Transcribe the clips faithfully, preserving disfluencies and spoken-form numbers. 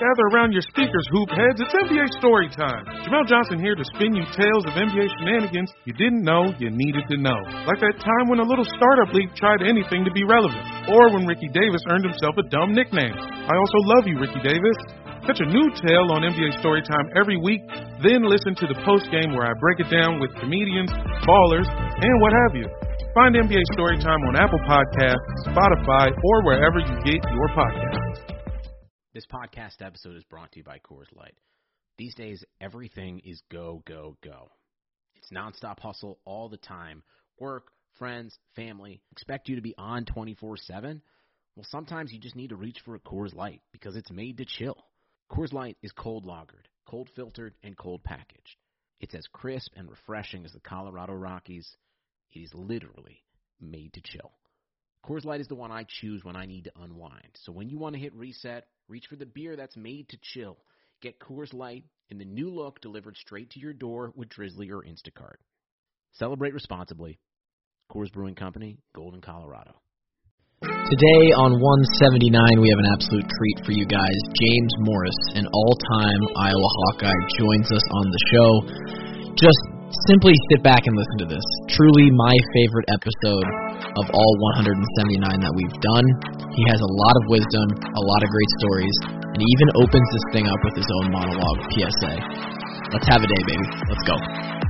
Gather around your speakers, hoop heads. It's N B A story time. Jamel Johnson here to spin you tales of N B A shenanigans you didn't know you needed to know. Like that time when a little startup league tried anything to be relevant. Or when Ricky Davis earned himself a dumb nickname. I also love you, Ricky Davis. Catch a new tale on N B A Storytime every week, then listen to the post-game where I break it down with comedians, ballers, and what have you. Find N B A Storytime on Apple Podcasts, Spotify, or wherever you get your podcasts. This podcast episode is brought to you by Coors Light. These days, everything is go, go, go. It's nonstop hustle all the time. Work, friends, family, expect you to be on twenty-four seven. Well, sometimes you just need to reach for a Coors Light because it's made to chill. Coors Light is cold lagered, cold filtered, and cold packaged. It's as crisp and refreshing as the Colorado Rockies. It is literally made to chill. Coors Light is the one I choose when I need to unwind. So when you want to hit reset, reach for the beer that's made to chill. Get Coors Light in the new look delivered straight to your door with Drizzly or Instacart. Celebrate responsibly. Coors Brewing Company, Golden, Colorado. Today on one seventy-nine, we have an absolute treat for you guys. James Morris, an all-time Iowa Hawkeye, joins us on the show. Just simply sit back and listen to this. Truly my favorite episode of all one seventy-nine that we've done. He has a lot of wisdom, a lot of great stories, and he even opens this thing up with his own monologue P S A. Let's have a day, baby. Let's go.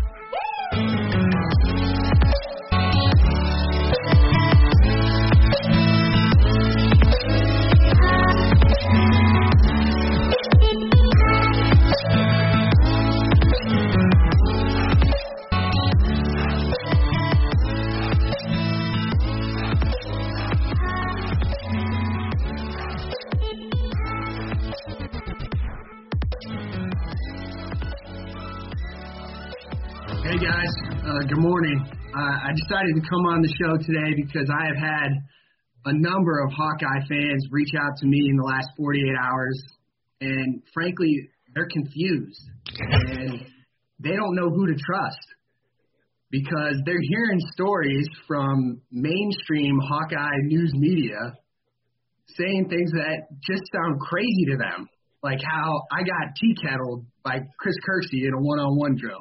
Hey guys, uh, good morning. Uh, I decided to come on the show today because I have had a number of Hawkeye fans reach out to me in the last forty-eight hours, and frankly, they're confused, and they don't know who to trust because they're hearing stories from mainstream Hawkeye news media saying things that just sound crazy to them, like how I got tea-kettled by Chris Kirksey in a one-on-one drill.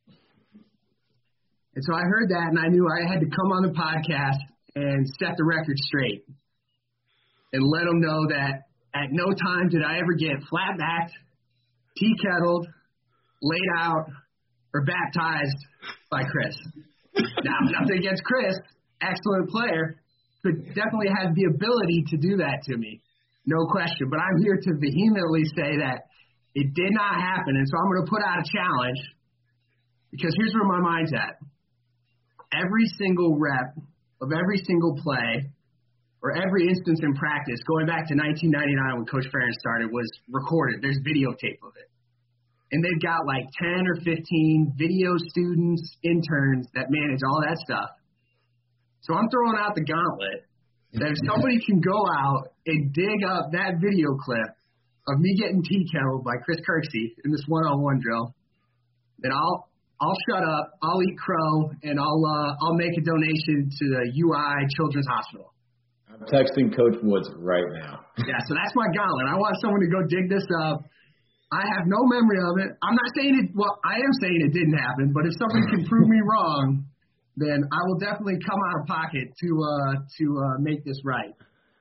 And so I heard that, and I knew I had to come on the podcast and set the record straight and let them know that at no time did I ever get flat-backed, tea-kettled, laid out, or baptized by Chris. Now, nothing against Chris, excellent player, could definitely have the ability to do that to me, no question. But I'm here to vehemently say that it did not happen, and so I'm going to put out a challenge because here's where my mind's at. Every single rep of every single play or every instance in practice going back to nineteen ninety-nine when Coach Ferentz started was recorded. There's videotape of it. And they've got like ten or fifteen video students, interns that manage all that stuff. So I'm throwing out the gauntlet that if somebody can go out and dig up that video clip of me getting tea-kettled by Chris Kirksey in this one-on-one drill, then I'll I'll shut up, I'll eat crow, and I'll uh, I'll make a donation to the U I Children's Hospital. I'm texting Coach Woods right now. Yeah, so that's my gauntlet. I want someone to go dig this up. I have no memory of it. I'm not saying it, well, I am saying it didn't happen, but if somebody can prove me wrong, then I will definitely come out of pocket to uh, to uh, make this right.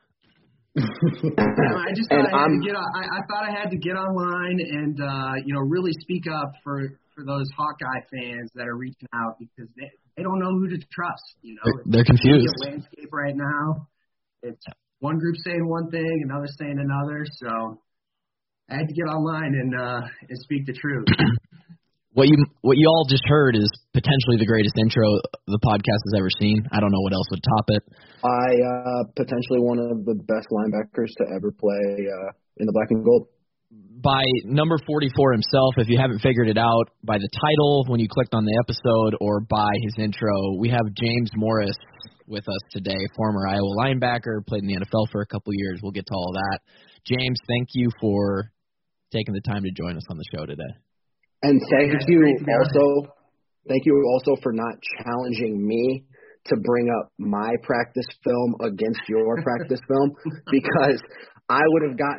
I just thought I, had to get on, I, I thought I had to get online and uh, you know really speak up for. for those Hawkeye fans that are reaching out because they, they don't know who to trust. You know, they're, they're confused. It's a landscape right now. It's one group saying one thing, another saying another. So I had to get online and uh, and speak the truth. What you what you all just heard is potentially the greatest intro the podcast has ever seen. I don't know what else would top it. I uh, potentially one of the best linebackers to ever play uh, in the black and gold. By number forty-four himself, if you haven't figured it out, by the title when you clicked on the episode or by his intro, we have James Morris with us today, former Iowa linebacker, played in the N F L for a couple years. We'll get to all that. James, thank you for taking the time to join us on the show today. And thank you also, thank you also for not challenging me to bring up my practice film against your practice film because I would have gotten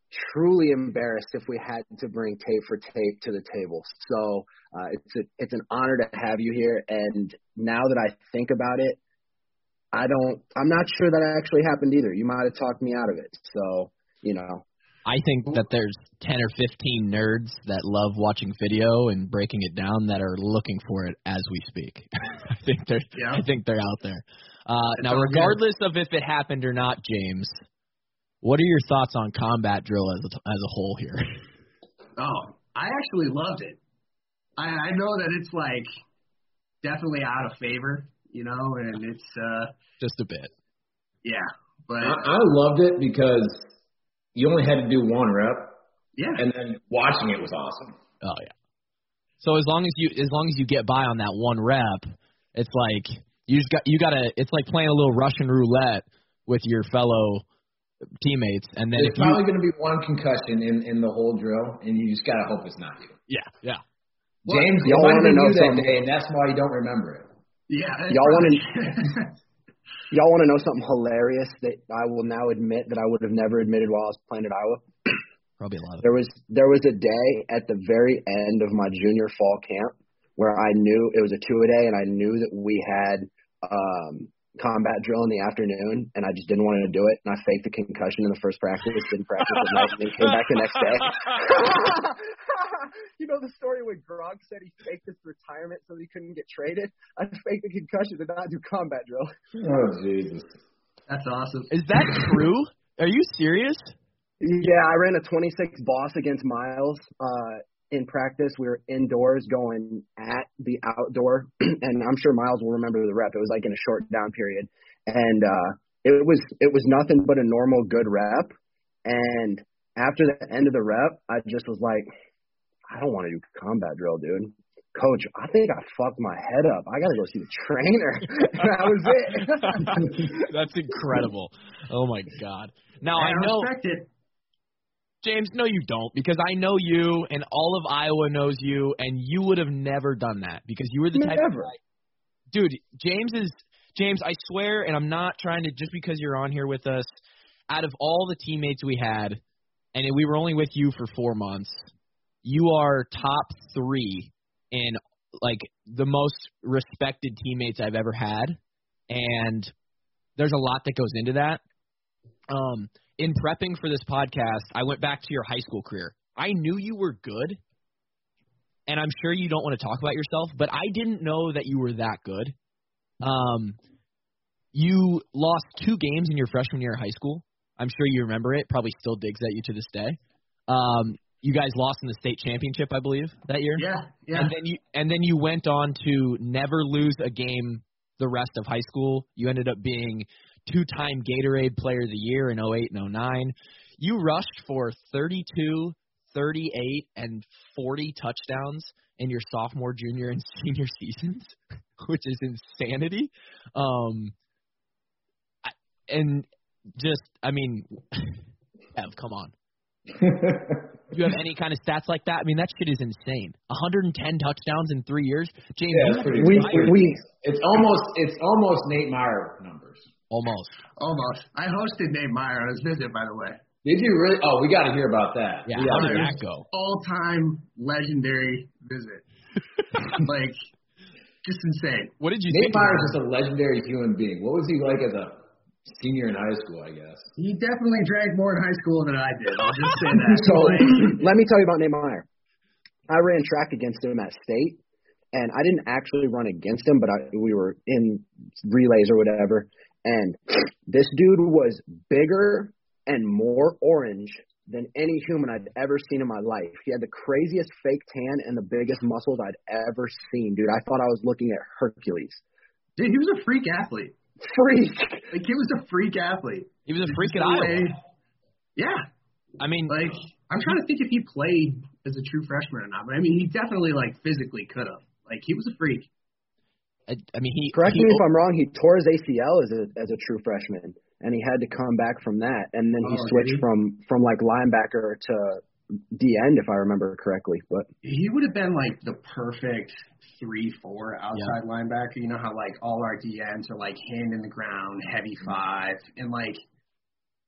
truly embarrassed if we had to bring tape for tape to the table. So uh, it's a, it's an honor to have you here. And now that I think about it, I don't. I'm not sure that actually happened either. You might have talked me out of it. So you know. I think that there's ten or fifteen nerds that love watching video and breaking it down that are looking for it as we speak. I think they're yeah. I think they're out there. Uh, now, regardless good. of if it happened or not, James, what are your thoughts on combat drill as a, as a whole here? Oh, I actually loved it. I, I know that it's like definitely out of favor, you know, and it's uh, just a bit. Yeah, but I, I loved it because you only had to do one rep. Yeah. And then watching it was awesome. Oh yeah. So as long as you as long as you get by on that one rep, it's like you just got you gotta it's like playing a little Russian roulette with your fellow teammates, and then there's if you, probably gonna be one concussion in, in the whole drill, and you just gotta hope it's not you. Yeah, yeah. James, well, y'all want to know that something? Day, and that's why you don't remember it. Yeah. Y'all want to Y'all want to know something hilarious that I will now admit that I would have never admitted while I was playing at Iowa? Probably a lot of There was there was a day at the very end of my junior fall camp where I knew it was a two-a-day, and I knew that we had um, combat drill in the afternoon, and I just didn't want to do it. And I faked the concussion in the first practice, didn't practice at night, and then came back the next day. You know the story when Gronk said he faked his retirement so he couldn't get traded? I faked the concussion and not do combat drill. Oh, Jesus. That's awesome. Is that true? Are you serious? Yeah, I ran a twenty-six boss against Miles uh, in practice. We were indoors going at the outdoor, and I'm sure Miles will remember the rep. It was like in a short down period, and uh, it was it was nothing but a normal good rep. And after the end of the rep, I just was like, I don't want to do combat drill, dude. Coach, I think I fucked my head up. I got to go see the trainer. That was it. That's incredible. Oh, my God. Now, I, I know respect it. James, no, you don't, because I know you, and all of Iowa knows you, and you would have never done that because you were the type never. of guy. Dude, James is James. I swear, and I'm not trying to just because you're on here with us. Out of all the teammates we had, and we were only with you for four months, you are top three in like the most respected teammates I've ever had, and there's a lot that goes into that. Um. In prepping for this podcast, I went back to your high school career. I knew you were good, and I'm sure you don't want to talk about yourself, but I didn't know that you were that good. Um, you lost two games in your freshman year of high school. I'm sure you remember it. Probably still digs at you to this day. Um, you guys lost in the state championship, I believe, that year. Yeah, yeah. And then you and then you went on to never lose a game the rest of high school. You ended up being two-time Gatorade Player of the Year in oh eight and oh nine. You rushed for thirty-two, thirty-eight, and forty touchdowns in your sophomore, junior, and senior seasons, which is insanity. Um, and just, I mean, Ev, come on. Do you have any kind of stats like that? I mean, that shit is insane. one hundred ten touchdowns in three years. James, yeah, you we, we, it's almost it's almost Nate Meyer numbers. Almost. Almost. I hosted Nate Meyer on his visit, by the way. Did you really? Oh, we got to hear about that. Yeah, we how did did that go? All-time legendary visit. Like, just insane. What did you Nate think? Meyer is just a legendary human being. What was he like as a senior in high school, I guess? He definitely drank more in high school than I did. I'll just say that. So let me tell you about Nate Meyer. I ran track against him at state, and I didn't actually run against him, but I, we were in relays or whatever. And this dude was bigger and more orange than any human I'd ever seen in my life. He had the craziest fake tan and the biggest muscles I'd ever seen, dude. I thought I was looking at Hercules. Dude, he was a freak athlete. Freak. Like, he was a freak athlete. He was a freak at The Iowa. way- Yeah. I mean, Like, I'm trying to think if he played as a true freshman or not. But, I mean, he definitely, like, physically could have. Like, he was a freak. I, I mean, he. Correct he, me if I'm wrong. He tore his A C L as a as a true freshman, and he had to come back from that. And then he Oh, switched did he? from from like linebacker to D end, if I remember correctly. But He would have been, like, the perfect three four outside linebacker. You know how, like, all our D Ns are, like, hand in the ground, heavy five. And, like,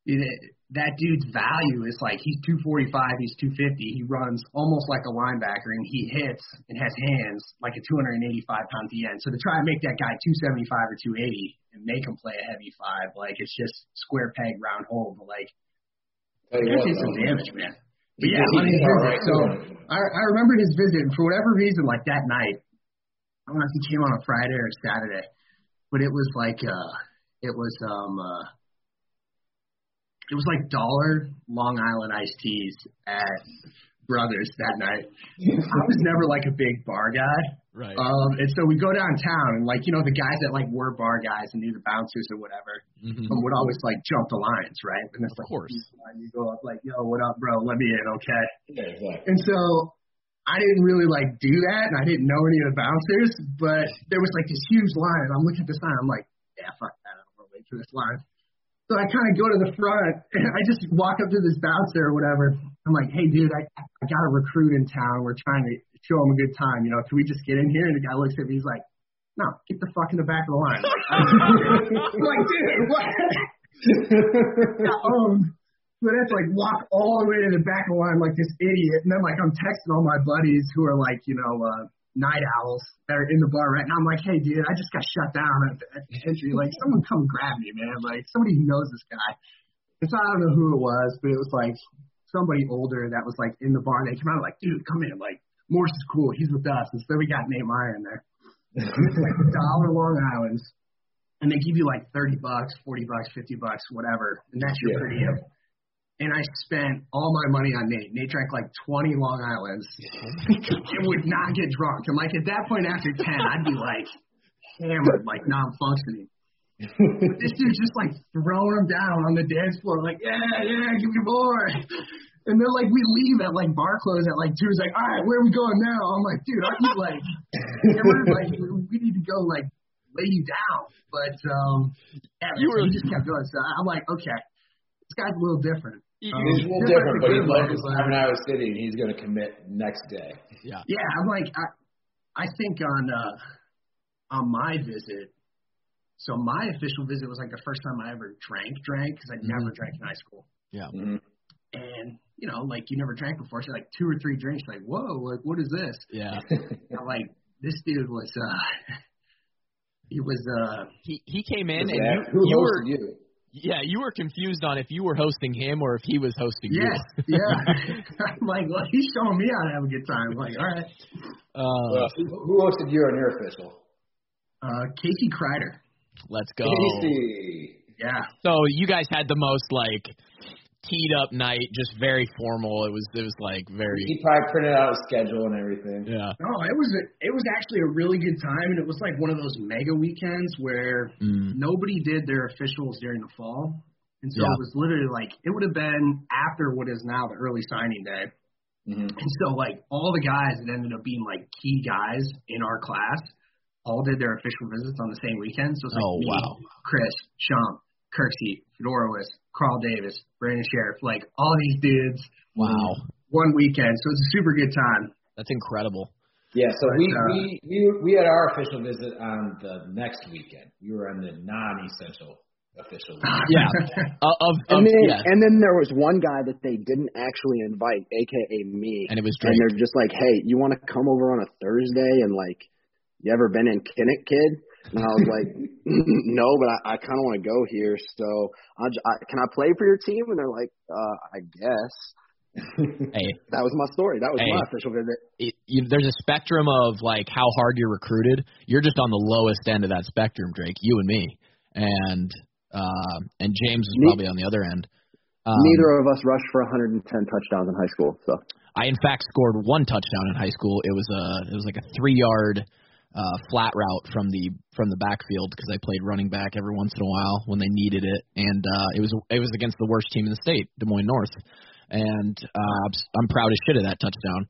it, that dude's value is like he's two forty-five, he's two fifty. He runs almost like a linebacker, and he hits and has hands like a two eighty-five pound D N. So to try and make that guy two seventy-five or two eighty and make him play a heavy five, like it's just square peg, round hole. But like, it did some damage, man. But yeah, on his visit. So I, I remember his visit, and for whatever reason, like that night, I don't know if he came on a Friday or Saturday, but it was like, uh, it was, um, uh, It was like dollar Long Island iced teas at Brothers that night. I was never like a big bar guy. Right. Um, and so we go downtown and like, you know, the guys that like were bar guys and knew the bouncers or whatever Mm-hmm. um, would always like jump the lines, right? And it's Of like, course. you go up like, yo, what up, bro? Let me in, okay? Yeah, exactly. And so I didn't really like do that, and I didn't know any of the bouncers, but there was like this huge line, and I'm looking at the sign, I'm like, yeah, fuck that, I don't want to wait for this line. So I kind of go to the front, and I just walk up to this bouncer or whatever. I'm like, hey, dude, I, I got a recruit in town. We're trying to show him a good time. You know, can we just get in here? And the guy looks at me. He's like, no, get the fuck in the back of the line. I'm like, dude, what? um, so that's like walk all the way to the back of the line like this idiot. And then, like, I'm texting all my buddies who are, like, you know, uh, night owls that are in the bar right now. I'm like, hey, dude, I just got shut down at the, at the entry. Like, someone come grab me, man. Like, somebody who knows this guy. And so I don't know who it was, but it was, like, somebody older that was, like, in the bar. And they came out like, dude, come in. Like, Morse is cool. He's with us. And so we got Nate Meyer in there. And it's, like, a dollar Long Island's. And they give you, like, thirty bucks, forty bucks, fifty bucks, whatever. And that's your per diem. And I spent all my money on Nate. Nate drank like twenty Long Islands. It would not get drunk. And like at that point after ten, I'd be like hammered, like non-functioning. But this dude's just like throwing them down on the dance floor, like, yeah, yeah, give me more. And then like we leave at like bar close at like two. He's like, all right, where are we going now? I'm like, dude, I'm like, hammered, like we need to go like lay you down. But um, yeah, you were, he just kept going. So I'm like, okay, this guy's a little different. Um, he's a little different, but he's like his time in Iowa City, and he's going to commit next day. Yeah. Yeah, I'm like, I, I think on uh, on my visit, so my official visit was like the first time I ever drank, drank, because I mm-hmm. never drank in high school. Yeah. Mm-hmm. And, you know, like you never drank before, so like two or three drinks, like, whoa, like, what is this? Yeah. I'm like, this dude was, uh, he was, uh, he, he came in and that? you, Who you hosted were, you? Yeah, you were confused on if you were hosting him or if he was hosting yes, you. yeah. I'm like, well, he's showing me how to have a good time. I'm like, all right. Uh, well, who, who hosted you on your official? Uh, Casey Kreider. Let's go. Casey. Yeah. So you guys had the most like teed up night, just very formal. It was it was like very. He probably printed out a schedule and everything. Yeah. No, it was a, it was actually a really good time, and it was like one of those mega weekends where mm. nobody did their officials during the fall, and so yeah. it was literally like it would have been after what is now the early signing day, mm-hmm. and so like all the guys that ended up being like key guys in our class all did their official visits on the same weekend. So it's like oh me, wow, Chris, Shump, Kirksey, Fedorowicz, Carl Davis, Brandon Sheriff, like all these dudes. Wow. One weekend, so it's a super good time. That's incredible. Yeah, so but, we, uh, we we we had our official visit on the next weekend. We were on the non-essential official visit. Yeah. uh, of, of, and then yeah. and then there was one guy that they didn't actually invite, aka me. And it was Drake. And they're just like, hey, you want to come over on a Thursday and like, you ever been in Kinnick, kid? And I was like, no, but I, I kind of want to go here. So I'll, I, can I play for your team? And they're like, uh, I guess. Hey, that was my story. That was hey, my official visit. It, you, there's a spectrum of like how hard you're recruited. You're just on the lowest end of that spectrum, Drake. You and me, and uh, and James is probably on the other end. Um, Neither of us rushed for one hundred ten touchdowns in high school. So I in fact scored one touchdown in high school. It was a it was like a three yard. Uh, flat route from the from the backfield because I played running back every once in a while when they needed it, and uh, it was it was against the worst team in the state, Des Moines North, and uh, I'm proud as shit of that touchdown.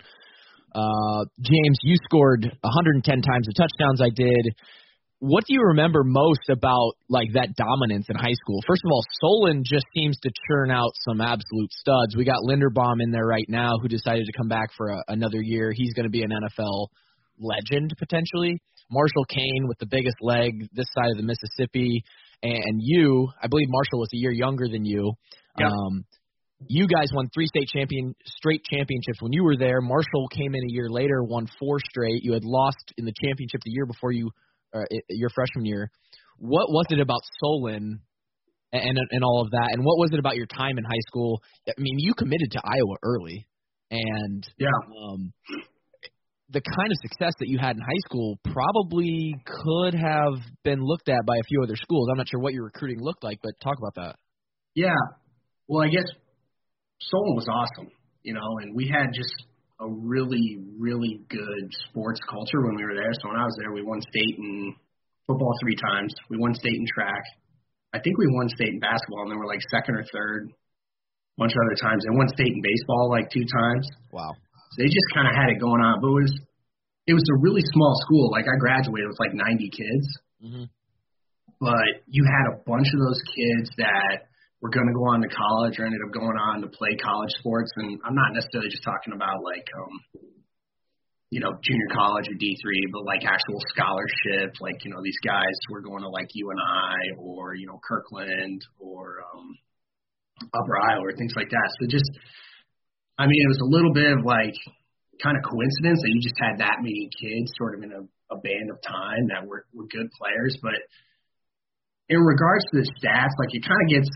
Uh, James, you scored one hundred ten times the touchdowns I did. What do you remember most about like that dominance in high school? First of all, Solon just seems to churn out some absolute studs. We got Linderbaum in there right now who decided to come back for a, another year. He's going to be an N F L legend potentially. Marshall Kane with the biggest leg this side of the Mississippi, and you, I believe Marshall was a year younger than you. Yep. Um, you guys won three state champion straight championships when you were there. Marshall came in a year later, won four straight. You had lost in the championship the year before you, uh, your freshman year. What was it about Solon and and all of that, and what was it about your time in high school? I mean, you committed to Iowa early, and yeah, um, the kind of success that you had in high school probably could have been looked at by a few other schools. I'm not sure what your recruiting looked like, but talk about that. Yeah, well, I guess Solon was awesome, you know, and we had just a really, really good sports culture when we were there. So when I was there, we won state in football three times. We won state in track. I think we won state in basketball, and then we're like second or third a bunch of other times. And won state in baseball like two times. Wow. So they just kind of had it going on. But it was it was a really small school. Like I graduated with like ninety kids. Mm-hmm. But you had a bunch of those kids that were going to go on to college or ended up going on to play college sports. And I'm not necessarily just talking about like, um, you know, junior college or D three, but like actual scholarship. Like, you know, these guys were going to like U N I or, you know, Kirkland or um, Upper Iowa or things like that. So just, I mean, it was a little bit of like kind of coincidence that you just had that many kids sort of in a, a band of time that were, were good players. But in regards to the stats, like it kind of gets –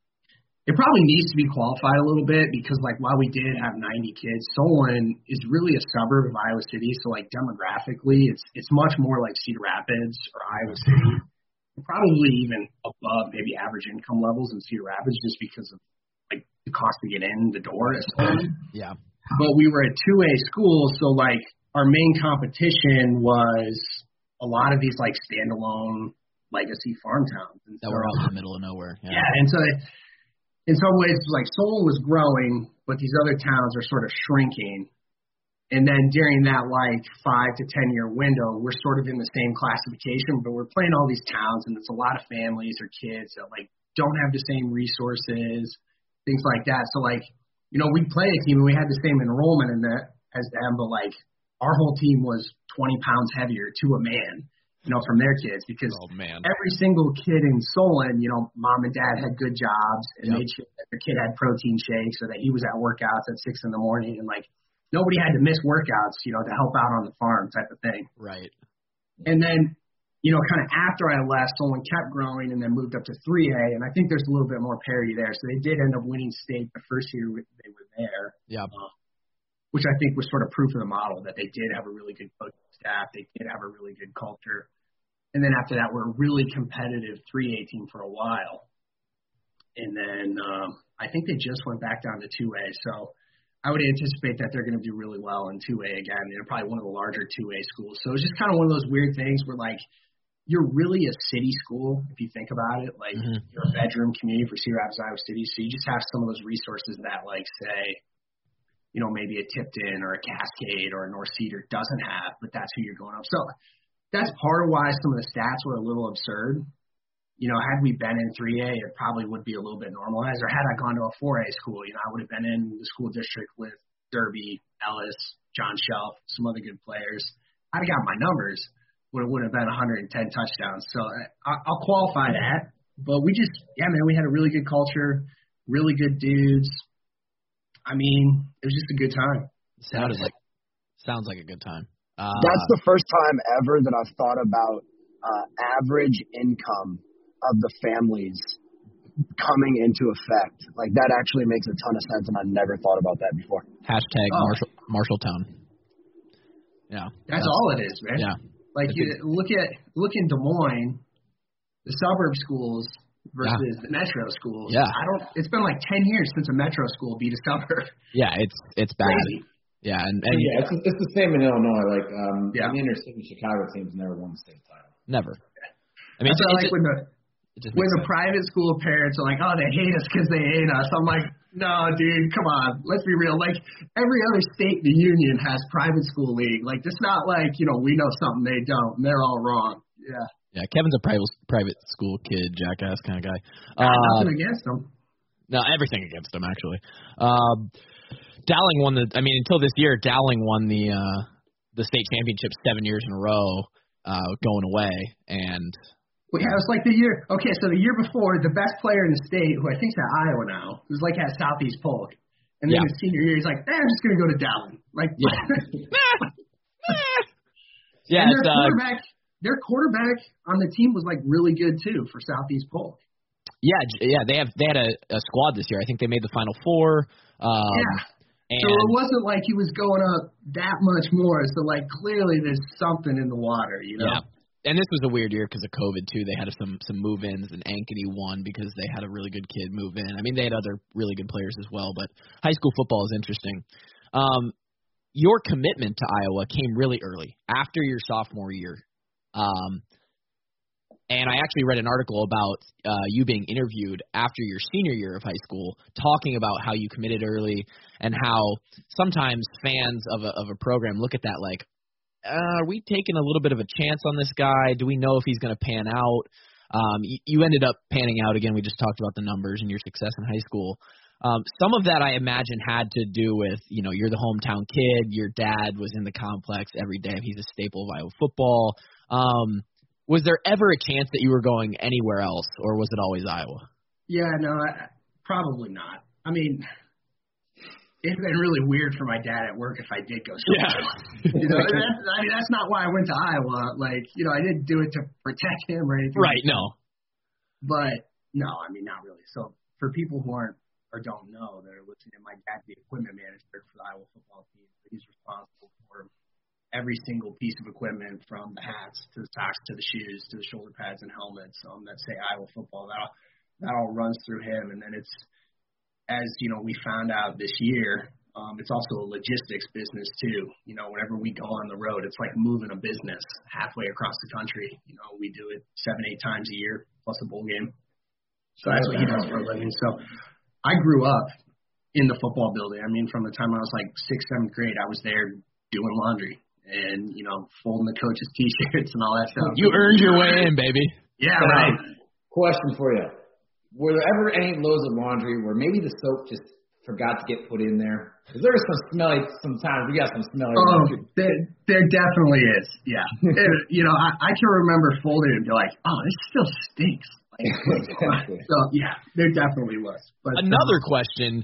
it probably needs to be qualified a little bit because, like, while we did have ninety kids, Solon is really a suburb of Iowa City. So, like, demographically, it's it's much more like Cedar Rapids or Iowa City. Probably even above maybe average income levels in Cedar Rapids just because of, like, the cost to get in the door at Solon. Yeah. But we were a two A school, so, like, our main competition was a lot of these, like, standalone legacy farm towns. And that so, were out in the middle of nowhere. Yeah, yeah and so – in some ways, like Solon was growing, but these other towns are sort of shrinking. And then during that like five to ten year window, we're sort of in the same classification, but we're playing all these towns, and it's a lot of families or kids that like don't have the same resources, things like that. So like, you know, we'd play a team and we had the same enrollment in that as them, but like our whole team was twenty pounds heavier to a man. You know, from their kids, because oh, man. every single kid in Solon, you know, mom and dad had good jobs and yep. made sure that their kid had protein shakes or that he was at workouts at six in the morning. And like nobody had to miss workouts, you know, to help out on the farm type of thing. Right. And then, you know, kind of after I left, Solon kept growing and then moved up to three A. And I think there's a little bit more parity there. So they did end up winning state the first year they were there. Yeah. Uh, which I think was sort of proof of the model that they did have a really good coaching staff. They did have a really good culture. And then after that, we're a really competitive three A team for a while. And then um, I think they just went back down to two A. So I would anticipate that they're going to do really well in two A again. They're probably one of the larger two A schools. So it's just kind of one of those weird things where, like, you're really a city school if you think about it. Like, mm-hmm. you're a bedroom community for Cedar Rapids, Iowa City. So you just have some of those resources that, like, say, you know, maybe a Tipton or a Cascade or a North Cedar doesn't have, but that's who you're going up. So that's part of why some of the stats were a little absurd. You know, had we been in three A, it probably would be a little bit normalized. Or had I gone to a four A school, you know, I would have been in the school district with Derby, Ellis, John Shelf, some other good players. I'd have got my numbers, but it would have been one hundred ten touchdowns. So I, I'll qualify that. But we just, yeah, man, we had a really good culture, really good dudes. I mean, it was just a good time. Sounded like, sounds like a good time. Uh, That's the first time ever that I've thought about uh, average income of the families coming into effect. Like, that actually makes a ton of sense, and I never thought about that before. Hashtag oh. Marshall, Marshalltown. Yeah. That's, that's all it is, man. Yeah. Like, you, look at look in Des Moines, the suburb schools versus yeah. the metro schools. Yeah. I don't. It's been like ten years since a metro school beat a suburb. Yeah, it's it's bad. Crazy. Yeah, and, and yeah, it's, it's the same in Illinois. Like, um, yeah. the inner city Chicago teams never won the state title. Never. I mean, it's it's, like it's, when the when the sense. private school parents are like, "Oh, they hate us because they hate us." I'm like, "No, dude, come on, let's be real. Like, every other state in the union has private school league. Like, it's not like, you know, we know something they don't, and they're all wrong." Yeah. Yeah, Kevin's a private private school kid, jackass kind of guy. Uh, uh, nothing against him. No, everything against him actually. Um, Dowling won the. I mean, until this year, Dowling won the uh, the state championship seven years in a row, uh, going away, and Well, yeah, it was like the year. Okay, so the year before, the best player in the state, who I think's at Iowa now, was like at Southeast Polk, and then Yeah. his senior year, he's like, eh, I'm just gonna go to Dowling. Like, Yeah. and yeah, their it's, uh, quarterback, their quarterback on the team was like really good too for Southeast Polk. yeah, j- yeah. They have they had a, a squad this year. I think they made the Final Four. Um, Yeah. And, So it wasn't like he was going up that much more. So like clearly there's something in the water, you know. yeah. And this was a weird year because of COVID too. They had some some move-ins, and Ankeny won because they had a really good kid move in. I mean, they had other really good players as well, but high school football is interesting. Um, your commitment to Iowa came really early, after your sophomore year. Um, and I actually read an article about uh, you being interviewed after your senior year of high school, talking about how you committed early and how sometimes fans of a, of a program look at that like, Uh, are we taking a little bit of a chance on this guy? Do we know if he's going to pan out? Um, you, you ended up panning out again. We just talked about the numbers and your success in high school. Um, some of that I imagine had to do with, you know, you're the hometown kid. Your dad was in the complex every day. He's a staple of Iowa football. Um, was there ever a chance that you were going anywhere else, or was it always Iowa? Yeah, no, I, probably not. I mean, it'd been really weird for my dad at work if I did go somewhere. Yeah. You know, that's, I mean, that's not why I went to Iowa. Like, you know, I didn't do it to protect him or anything. Right, like no. But, no, I mean, not really. So, for people who aren't or don't know that are listening, my dad's the equipment manager for the Iowa football team. He's responsible for every single piece of equipment, from the hats to the socks to the shoes to the shoulder pads and helmets um, that say Iowa football. That all, that all runs through him. And then it's, as, you know, we found out this year, um, it's also a logistics business too. You know, whenever we go on the road, it's like moving a business halfway across the country. You know, we do it seven, eight times a year, plus a bowl game. So that's what he does for a living. So I grew up in the football building. I mean, from the time I was like sixth, seventh grade, I was there doing laundry and, you know, folding the coaches' T-shirts and all that stuff. You earned your way in, baby. Yeah, right. Question for you. Were there ever any loads of laundry where maybe the soap just forgot to get put in there? Because there was some smelly, sometimes we got some smelly Oh, laundry. there, there definitely is. Yeah. It, you know, I, I can remember folding it and be like, oh, this still stinks. Like, so, yeah, there definitely was. But Another um, question.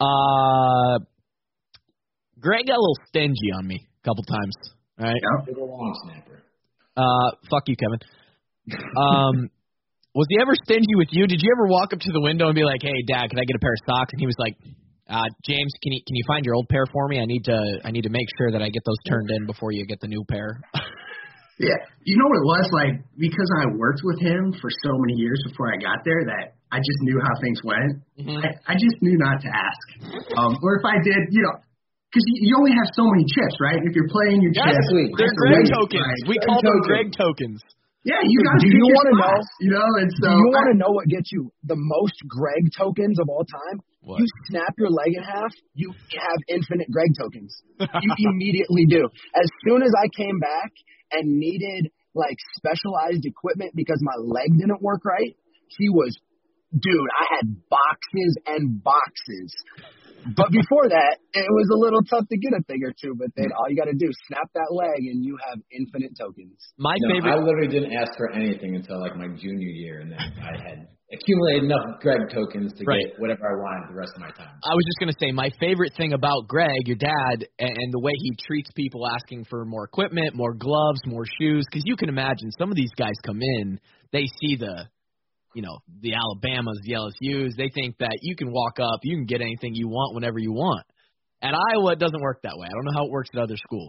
Uh, Greg got a little stingy on me a couple times. All right. Yeah. Big ol' long snapper. Uh, fuck you, Kevin. Um, was he ever stingy with you? Did you ever walk up to the window and be like, "Hey, Dad, can I get a pair of socks?" And he was like, uh, "James, can you can you find your old pair for me? I need to I need to make sure that I get those turned in before you get the new pair." Yeah. You know what it was? Like, because I worked with him for so many years before I got there that I just knew how things went. Mm-hmm. I, I just knew not to ask. Um, or if I did, you know, because you, you only have so many chips, right? If you're playing your Yes, chips. they're that's Greg the way- tokens. right. We Greg call them tokens. Greg tokens. Yeah, you got to Do pick you your wanna know- spots, you know, and so Do you want I- to know what gets you the most Greg tokens of all time? What? You snap your leg in half, you have infinite Greg tokens. You immediately do. As soon as I came back and needed like specialized equipment because my leg didn't work right, he was, dude, I had boxes and boxes. But before that, it was a little tough to get a thing or two, but then all you got to do is snap that leg and you have infinite tokens. My No, favorite. I literally didn't ask for anything until like my junior year, and then I had accumulated enough Greg tokens to Right. get whatever I wanted the rest of my time. I was just going to say, my favorite thing about Greg, your dad, and, and the way he treats people asking for more equipment, more gloves, more shoes, because you can imagine some of these guys come in, they see the, you know, the Alabamas, the L S Us, they think that you can walk up, you can get anything you want whenever you want. At Iowa, it doesn't work that way. I don't know how it works at other schools.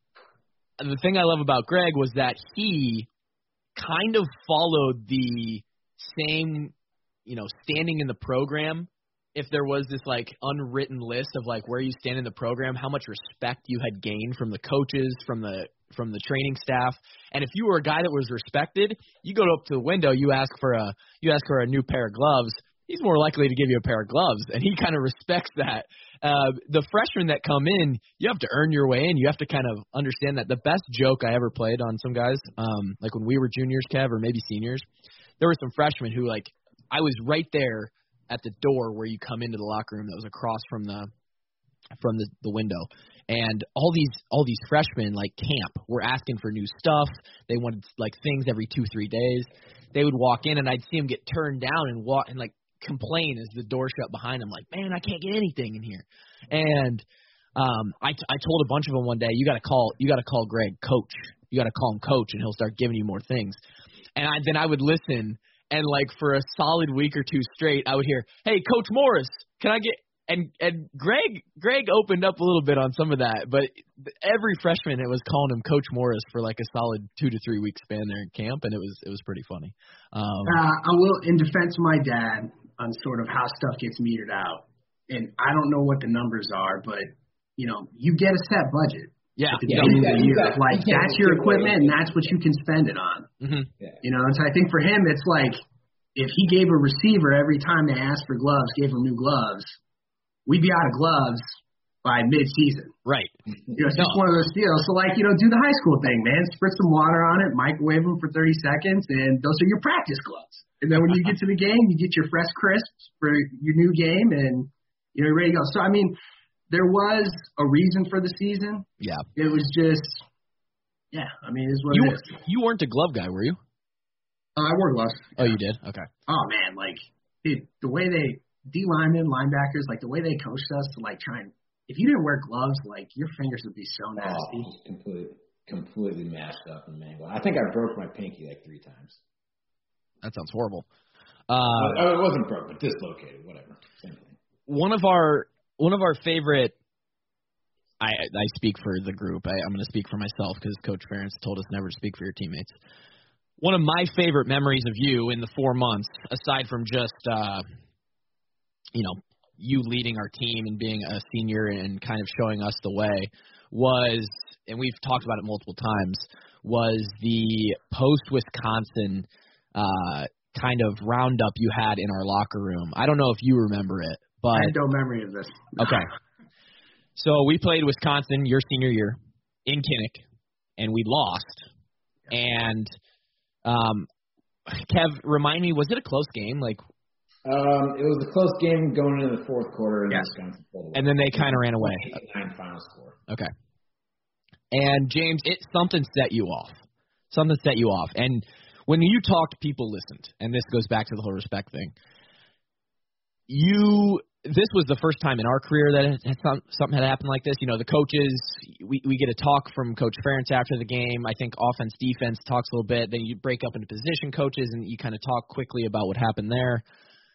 And the thing I love about Greg was that he kind of followed the same, you know, standing in the program. If there was this like unwritten list of like where you stand in the program, how much respect you had gained from the coaches, from the from the training staff, and if you were a guy that was respected, you go up to the window, you ask for a you ask for a new pair of gloves. He's more likely to give you a pair of gloves, and he kind of respects that. Uh, the freshmen that come in, you have to earn your way in. You have to kind of understand that. The best joke I ever played on some guys, um, like when we were juniors, Kev, or maybe seniors, there were some freshmen who like I was right there at the door where you come into the locker room that was across from the from the, the window. And all these all these freshmen, like camp, were asking for new stuff. They wanted like things every two, three days. They would walk in, and I'd see them get turned down and walk and like complain as the door shut behind them, like, man, I can't get anything in here. And um, I, t- I told a bunch of them one day, you got to call you got to call Greg coach. You got to call him coach, and he'll start giving you more things. And I, then I would listen, and like for a solid week or two straight, I would hear, hey, Coach Morris, can I get And and Greg Greg opened up a little bit on some of that, but every freshman it was calling him Coach Morris for like a solid two to three week span there in camp, and it was it was pretty funny. Um, uh, I will, in defense of my dad, on sort of how stuff gets metered out, and I don't know what the numbers are, but you know, you get a set budget. Yeah, at the yeah, beginning of the year, got, like that's your equipment, and that's what you can spend it on. Mm-hmm. Yeah. You know, and so I think for him, it's like if he gave a receiver every time they asked for gloves, gave him new gloves, we'd be out of gloves by mid-season. Right. You know, it's just no. one of those deals. So, like, you know, do the high school thing, man. Spritz some water on it, microwave them for thirty seconds, and those are your practice gloves. And then when you get to the game, you get your fresh crisps for your new game, and you're ready to go. So, I mean, there was a reason for the season. Yeah. It was just, yeah, I mean, it's what you, it is. You weren't a glove guy, were you? Uh, I wore gloves. Oh, you did? Okay. Oh, man, like, dude, the way they – D linemen, linebackers, like the way they coached us to like try and if you didn't wear gloves, like your fingers would be so nasty. Oh, completely, completely mashed up and mangled. I think I broke my pinky like three times. That sounds horrible. Uh, oh, it wasn't broke, but dislocated, whatever. Same thing. One of our one of our favorite. I I speak for the group. I, I'm going to speak for myself because Coach Ferentz told us never to speak for your teammates. One of my favorite memories of you in the four months, aside from just. Uh, you know, you leading our team and being a senior and kind of showing us the way was, and we've talked about it multiple times, was the post-Wisconsin uh, kind of roundup you had in our locker room. I don't know if you remember it, but I have no memory of this. Okay. So we played Wisconsin your senior year in Kinnick, and we lost. And um, Kev, remind me, was it a close game? Like, Um, it was a close game going into the fourth quarter, and yes. Wisconsin pulled away. And then they kind of ran away. eight nine final score. Okay. And James, it something set you off. Something set you off. And when you talked, people listened. And this goes back to the whole respect thing. You, this was the first time in our career that it had some, something had happened like this. You know, the coaches, we we get a talk from Coach Ferentz after the game. I think offense, defense talks a little bit. Then you break up into position coaches, and you kind of talk quickly about what happened there.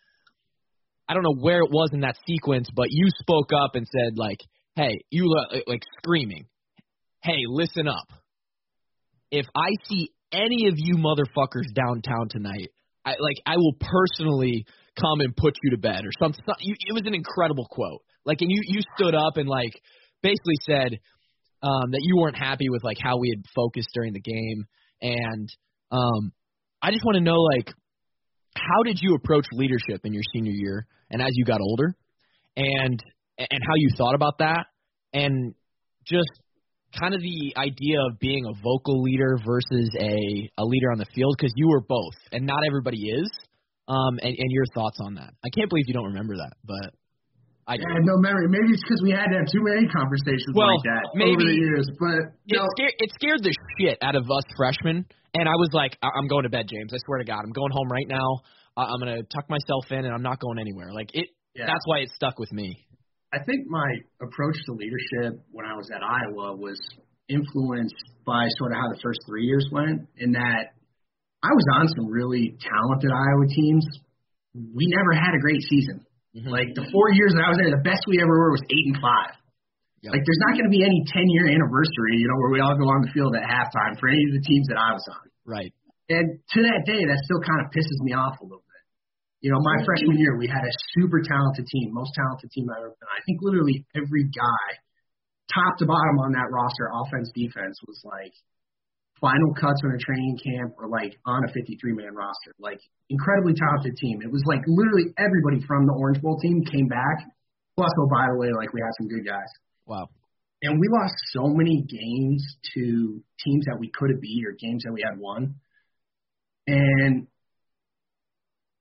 I don't know where it was in that sequence, but you spoke up and said, like, hey, you like screaming, hey, listen up. If I see any of you motherfuckers downtown tonight, I like I will personally come and put you to bed or something. It was an incredible quote. Like, and you, you stood up and like basically said um, that you weren't happy with like how we had focused during the game. And um, I just want to know, like, how did you approach leadership in your senior year and as you got older, and and how you thought about that, and just kind of the idea of being a vocal leader versus a, a leader on the field, because you were both, and not everybody is, um, and, and your thoughts on that. I can't believe you don't remember that, but I, I had no memory. Maybe it's because we had to have too many conversations well, like that maybe, over the years. But it, no. scared, it scared the shit out of us freshmen, and I was like, I- I'm going to bed, James. I swear to God, I'm going home right now. Uh, I'm going to tuck myself in, and I'm not going anywhere. Like it. Yeah. That's why it stuck with me. I think my approach to leadership when I was at Iowa was influenced by sort of how the first three years went, in that I was on some really talented Iowa teams. We never had a great season. Mm-hmm. Like the four years that I was there, the best we ever were was eight and five. Yep. Like there's not going to be any ten-year anniversary, you know, where we all go on the field at halftime for any of the teams that I was on. Right. And to that day, that still kind of pisses me off a little bit. You know, my freshman year, we had a super talented team, most talented team I've ever been. I think literally every guy, top to bottom on that roster, offense, defense, was like final cuts on a training camp or like on a fifty-three man roster. Like incredibly talented team. It was like literally everybody from the Orange Bowl team came back. Plus, oh, by the way, like we had some good guys. Wow. And we lost so many games to teams that we could have beat or games that we had won. And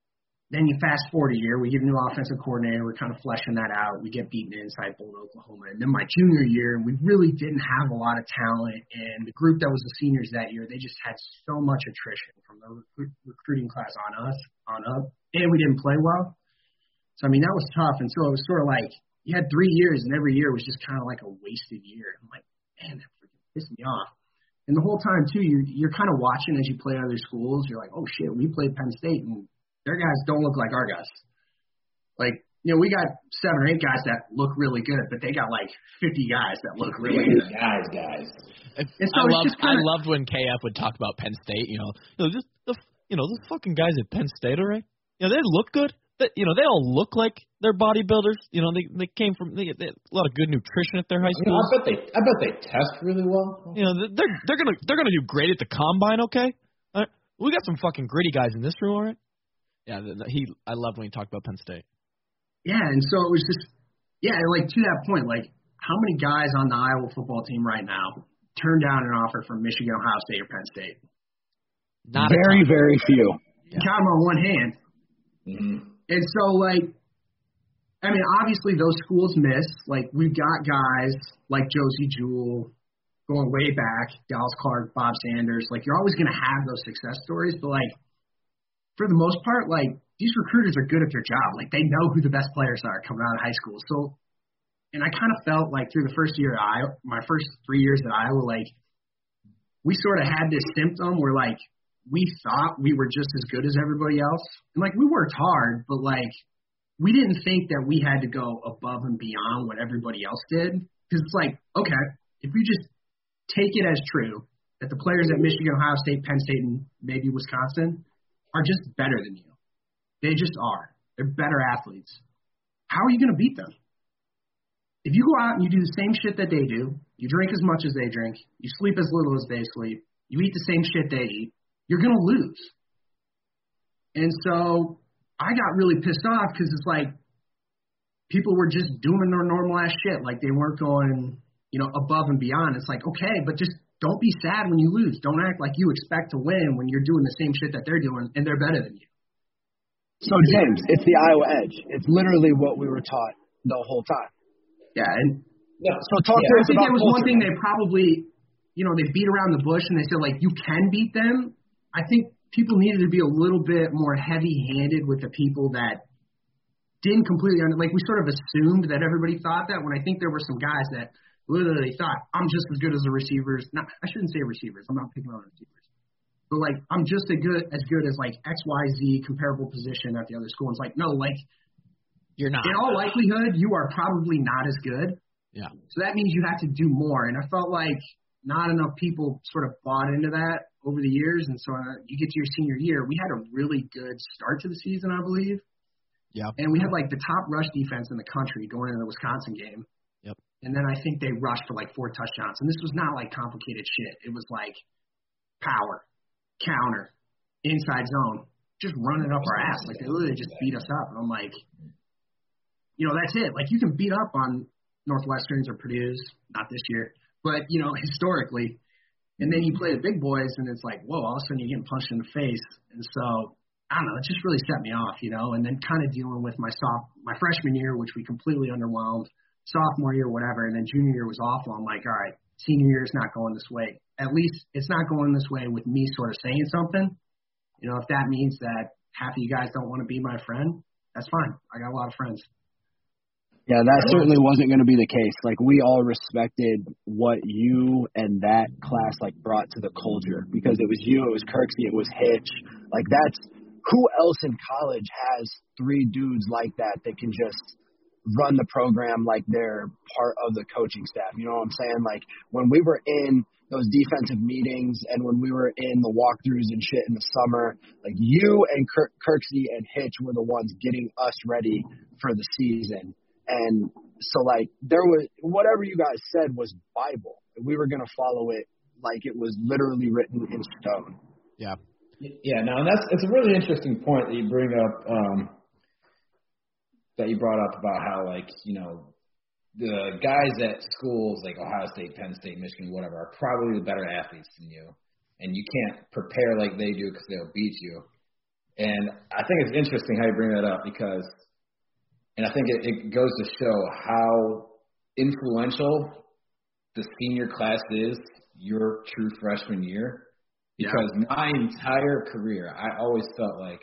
then you fast forward a year, we get a new offensive coordinator, we're kind of fleshing that out. We get beaten inside Boulder, Oklahoma. And then my junior year, we really didn't have a lot of talent. And the group that was the seniors that year, they just had so much attrition from the recruit, recruiting class on us, on up. And we didn't play well. So, I mean, that was tough. And so it was sort of like you had three years, and every year was just kind of like a wasted year. I'm like, man, that freaking pissed me off. And the whole time, too, you're, you're kind of watching as you play other schools. You're like, oh, shit, we played Penn State, and their guys don't look like our guys. Like, you know, we got seven or eight guys that look really good, but they got like fifty guys that look really good. Guys, guys. And so I, loved, kinda, I loved when K F would talk about Penn State. You know, you know, just the, you know, those fucking guys at Penn State, all right? You know, they look good. They, you know, they all look like they're bodybuilders. You know, they they came from they, they, a lot of good nutrition at their high school. I, mean, I bet they I bet they test really well. You know, they're they're gonna they're gonna do great at the combine. Okay, all right? We got some fucking gritty guys in this room, all right? Yeah, he. I loved when he talked about Penn State. Yeah, and so it was just, yeah, like to that point, like how many guys on the Iowa football team right now turned down an offer from Michigan, Ohio State, or Penn State? Not very, very few. You count them on one hand. Mm-hmm. And so, like, I mean, obviously those schools miss. Like, we've got guys like Josie Jewell going way back, Dallas Clark, Bob Sanders. Like, you're always going to have those success stories, but like, for the most part, like, these recruiters are good at their job. Like, they know who the best players are coming out of high school. So, and I kind of felt like through the first year at Iowa, my first three years at Iowa, like, we sort of had this symptom where, like, we thought we were just as good as everybody else. And, like, we worked hard, but, like, we didn't think that we had to go above and beyond what everybody else did. Because it's like, okay, if we just take it as true that the players at Michigan, Ohio State, Penn State, and maybe Wisconsin are just better than you. They just are. They're better athletes. How are you going to beat them? If you go out and you do the same shit that they do, you drink as much as they drink, you sleep as little as they sleep, you eat the same shit they eat, you're going to lose. And so I got really pissed off because it's like people were just doing their normal ass shit. Like they weren't going, you know, above and beyond. It's like, okay, but just don't be sad when you lose. Don't act like you expect to win when you're doing the same shit that they're doing and they're better than you. So, James, it's the Iowa Edge. It's literally what we were taught the whole time. Yeah. And yeah. So talk yeah, to I us think about there was culture. one thing they probably, you know, they beat around the bush and they said, like, you can beat them. I think people needed to be a little bit more heavy-handed with the people that didn't completely under, like we sort of assumed that everybody thought that when I think there were some guys that literally thought, I'm just as good as the receivers. Not, I shouldn't say receivers. I'm not picking on receivers. But, like, I'm just as good, as good as, like, X Y Z comparable position at the other school. And it's like, no, like, you're not. In all likelihood, you are probably not as good. Yeah. So that means you have to do more. And I felt like not enough people sort of bought into that over the years. And so uh, you get to your senior year, we had a really good start to the season, I believe. Yeah. And we had, like, the top rush defense in the country going into the Wisconsin game. Yep. And then I think they rushed for, like, four touchdowns. And this was not, like, complicated shit. It was, like, power. Counter, inside zone, just running up our ass. Like, they literally just beat us up. And I'm like, you know, that's it. Like, you can beat up on Northwesterns or Purdue's, not this year, but, you know, historically. And then you play the big boys, and it's like, whoa, all of a sudden you're getting punched in the face. And so, I don't know, it just really set me off, you know, and then kind of dealing with my soft, my freshman year, which we completely underwhelmed, sophomore year, whatever, and then junior year was awful. I'm like, all right, senior year is not going this way. At least it's not going this way with me sort of saying something. You know, if that means that half of you guys don't want to be my friend, that's fine. I got a lot of friends. Yeah, that certainly wasn't going to be the case. Like, we all respected what you and that class, like, brought to the culture because it was you, it was Kirksey, it was Hitch. Like, that's – who else in college has three dudes like that that can just run the program like they're part of the coaching staff? You know what I'm saying? Like, when we were in those defensive meetings and when we were in the walkthroughs and shit in the summer, like, you and Kirk, Kirksey and Hitch were the ones getting us ready for the season. And so, like, there was – whatever you guys said was Bible. We were going to follow it like it was literally written in stone. Yeah. Yeah, no, and that's – it's a really interesting point that you bring up um, – that you brought up about how, like, you know, the guys at schools like Ohio State, Penn State, Michigan, whatever, are probably the better athletes than you. And you can't prepare like they do because they'll beat you. And I think it's interesting how you bring that up because, and I think it, it goes to show how influential the senior class is your true freshman year. Because yeah. my entire career, I always felt like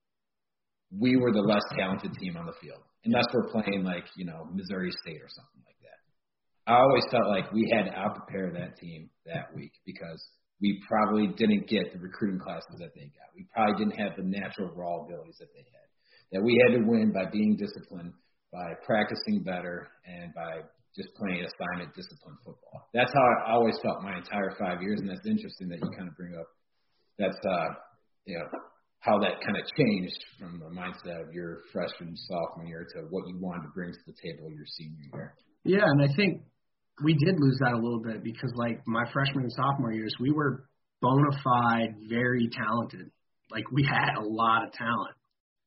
we were the less talented team on the field. Unless we're playing like, you know, Missouri State or something like that. I always felt like we had to out-prepare that team that week because we probably didn't get the recruiting classes that they got. We probably didn't have the natural raw abilities that they had. That we had to win by being disciplined, by practicing better, and by just playing assignment disciplined football. That's how I always felt my entire five years, and that's interesting that you kind of bring up. That's, uh, you know, how that kind of changed from the mindset of your freshman, sophomore year to what you wanted to bring to the table your senior year. Yeah, and I think we did lose that a little bit because, like, my freshman and sophomore years, we were bona fide, very talented. Like, we had a lot of talent.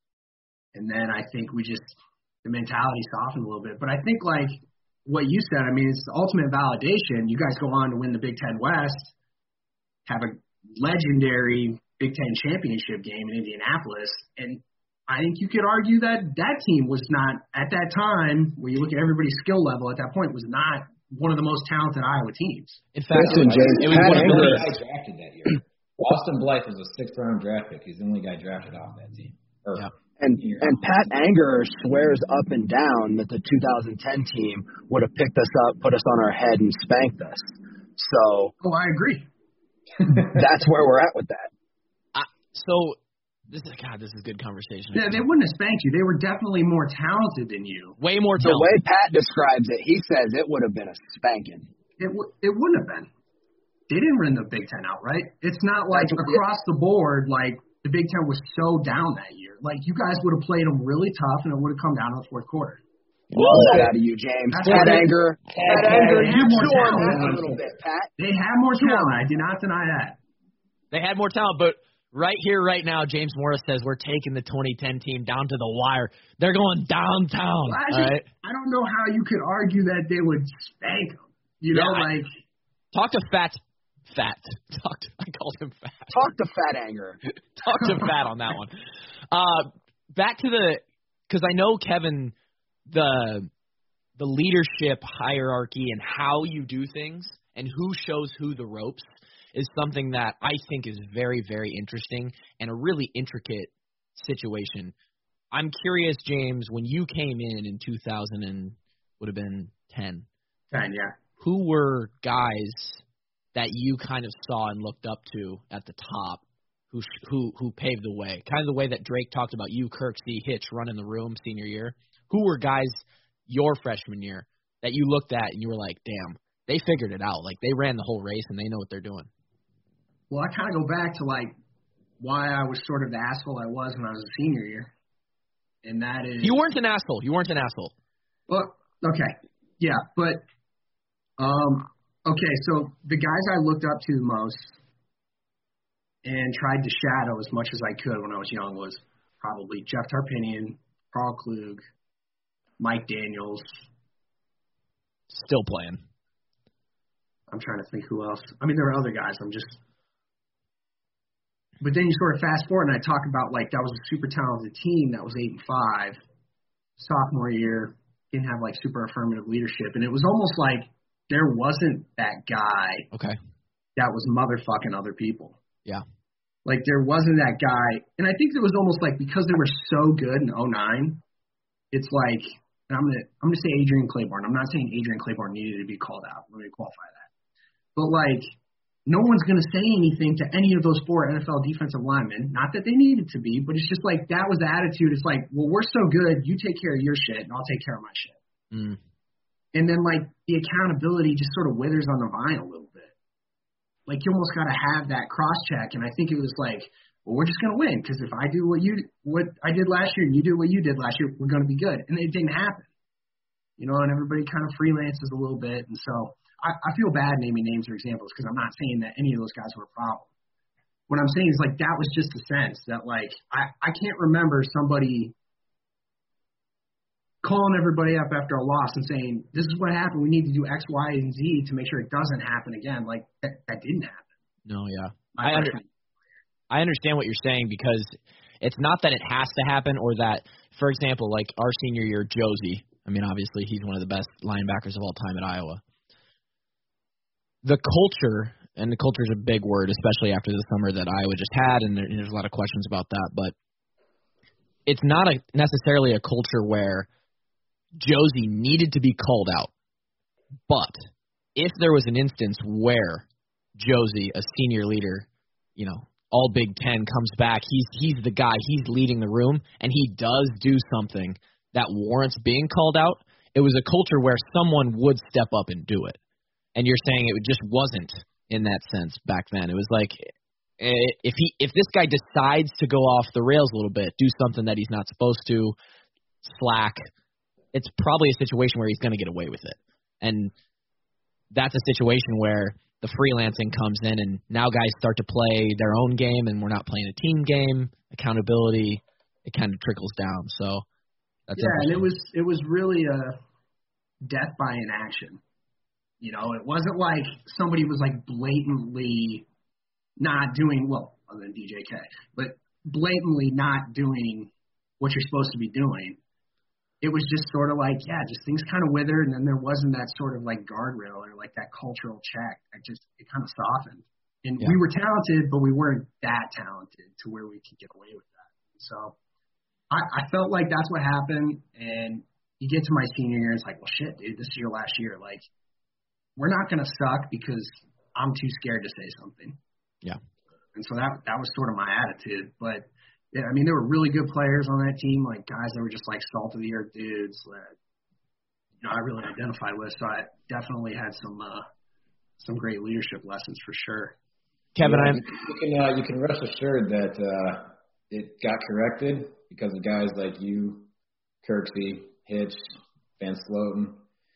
And then I think we just – the mentality softened a little bit. But I think, like, what you said, I mean, it's the ultimate validation. You guys go on to win the Big Ten West, have a legendary Big Ten championship game in Indianapolis, and I think you could argue that that team was not, at that time, when you look at everybody's skill level at that point, was not one of the most talented Iowa teams. In fact, Listen, it was, James, it was one of the only guy drafted that year. Austin Blythe was a sixth-round draft pick. He's the only guy drafted off that team. Or, yeah. And and Pat Anger swears up and down that the two thousand ten team would have picked us up, put us on our head, and spanked us. So, oh, I agree. That's where we're at with that. I, so, this is God. This is good conversation. Yeah, they wouldn't have spanked you. They were definitely more talented than you. Way more talented. talented. The way Pat describes it, he says it would have been a spanking. It w- it wouldn't have been. They didn't win the Big Ten outright. It's not like That's across the board, like the Big Ten was so down that year. Like you guys would have played them really tough, and it would have come down to the fourth quarter. Well, that out of you, James. That's Pat Anger. Pat Anger. You more chew on talent. that a little bit, Pat. They had more talent. I do not deny that. They had more talent, but right here, right now, James Morris says we're taking the twenty ten team down to the wire. They're going downtown. Well, I, all just, right? I don't know how you could argue that they would spank them. You know, yeah, like I, talk to Fat. Fat. Talk to, I called him Fat. Talk to Fat Anger. Talk to Fat on that one. Uh, back to the because I know Kevin the the leadership hierarchy and how you do things and who shows who the ropes is something that I think is very, very interesting and a really intricate situation. I'm curious, James, when you came in in two thousand and would have been ten. ten, yeah. Who were guys that you kind of saw and looked up to at the top who who who paved the way? Kind of the way that Drake talked about you, Kirksey, Hitch, running the room senior year. Who were guys your freshman year that you looked at and you were like, damn, they figured it out. Like, they ran the whole race and they know what they're doing. Well, I kind of go back to, like, why I was sort of the asshole I was when I was a senior year. And that is... You weren't an asshole. You weren't an asshole. Well, okay. Yeah, but, um, okay, so the guys I looked up to the most and tried to shadow as much as I could when I was young was probably Jeff Tarpinian, Carl Klug, Mike Daniels. Still playing. I'm trying to think who else. I mean, there are other guys. I'm just... But then you sort of fast forward, and I talk about, like, that was a super talented team that was eight and five. Sophomore year, didn't have, like, super affirmative leadership. And it was almost like there wasn't that guy okay. that was motherfucking other people. Yeah. Like, there wasn't that guy. And I think it was almost like because they were so good in oh nine, it's like, and I'm going to I'm gonna say Adrian Claiborne. I'm not saying Adrian Claiborne needed to be called out. Let me qualify that. But, like, no one's going to say anything to any of those four N F L defensive linemen. Not that they needed to be, but it's just like that was the attitude. It's like, well, we're so good, you take care of your shit, and I'll take care of my shit. Mm. And then, like, the accountability just sort of withers on the vine a little bit. Like, you almost got to have that cross-check, and I think it was like, well, we're just going to win, because if I do what you what I did last year and you do what you did last year, we're going to be good. And it didn't happen. You know, and everybody kind of freelances a little bit, and so – I, I feel bad naming names or examples because I'm not saying that any of those guys were a problem. What I'm saying is, like, that was just a sense that, like, I, I can't remember somebody calling everybody up after a loss and saying, this is what happened. We need to do X, Y, and Z to make sure it doesn't happen again. Like, that, that didn't happen. No, yeah. I, under, I understand what you're saying because It's not that it has to happen or that, for example, like our senior year, Josie, I mean, obviously he's one of the best linebackers of all time at Iowa. The culture, and the culture is a big word, especially after the summer that Iowa just had, and there, there's a lot of questions about that, but it's not a, necessarily a culture where Josie needed to be called out. But if there was an instance where Josie, a senior leader, you know, all Big Ten, comes back, he's he's the guy, he's leading the room, and he does do something that warrants being called out, it was a culture where someone would step up and do it. And you're saying it just wasn't in that sense back then. It was like if he if this guy decides to go off the rails a little bit, do something that he's not supposed to, slack, it's probably a situation where he's going to get away with it. And that's a situation where the freelancing comes in, and now guys start to play their own game, and we're not playing a team game. Accountability, it kind of trickles down. So that's yeah, and it was it was really a death by inaction. You know, it wasn't like somebody was like blatantly not doing well, other than D J K, but blatantly not doing what you're supposed to be doing. It was just sort of like, yeah, just things kind of withered, and then there wasn't that sort of like guardrail or like that cultural check. I just it kind of softened, and yeah. we were talented, but we weren't that talented to where we could get away with that. So I, I felt like that's what happened, and you get to my senior year, it's like, well, shit, dude, this is your last year. Like, we're not going to suck because I'm too scared to say something. Yeah, and so that that was sort of my attitude, but. Yeah, I mean, there were really good players on that team, like guys that were just like salt of the earth dudes that you know I really identified with. So I definitely had some uh, some great leadership lessons for sure. Kevin, yeah, I'm you can uh, you can rest assured that uh, it got corrected because of guys like you, Kirksey, Hitch, Van Sloten.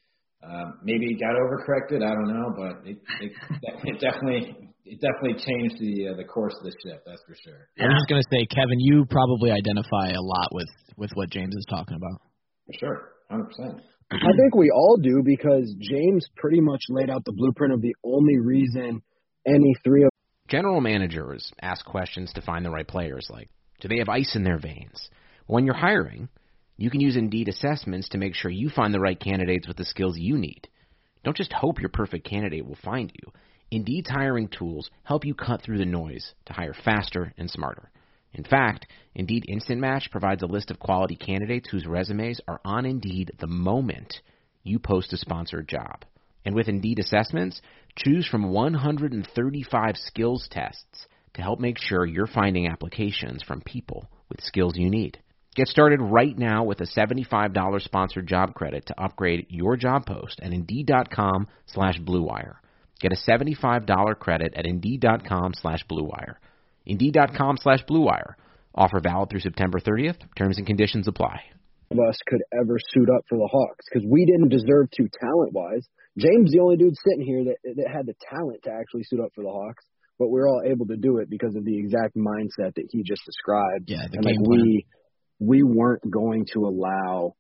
Uh, maybe it got overcorrected. I don't know, but it, it, it definitely. It definitely changed the uh, the course of the ship, that's for sure. I was just going to say, Kevin, you probably identify a lot with, with what James is talking about. For sure, one hundred percent. I think we all do because James pretty much laid out the blueprint of the only reason any three of General managers ask questions to find the right players, like, do they have ice in their veins? When you're hiring, you can use Indeed assessments to make sure you find the right candidates with the skills you need. Don't just hope your perfect candidate will find you. Indeed's hiring tools help you cut through the noise to hire faster and smarter. In fact, Indeed Instant Match provides a list of quality candidates whose resumes are on Indeed the moment you post a sponsored job. And with Indeed assessments, choose from one hundred thirty-five skills tests to help make sure you're finding applications from people with skills you need. Get started right now with a seventy-five dollars sponsored job credit to upgrade your job post at Indeed.com slash Blue Wire. Get a seventy-five dollars credit at Indeed.com slash Blue Wire. Indeed.com slash Blue Wire. Offer valid through September thirtieth. Terms and conditions apply. Of us could ever suit up for the Hawks because we didn't deserve to talent-wise. James, the only dude sitting here that, that had the talent to actually suit up for the Hawks, but we we're all able to do it because of the exact mindset that he just described. Yeah, the and game like plan. we we weren't going to allow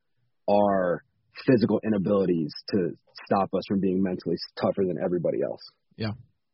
our physical inabilities to stop us from being mentally tougher than everybody else. Yeah.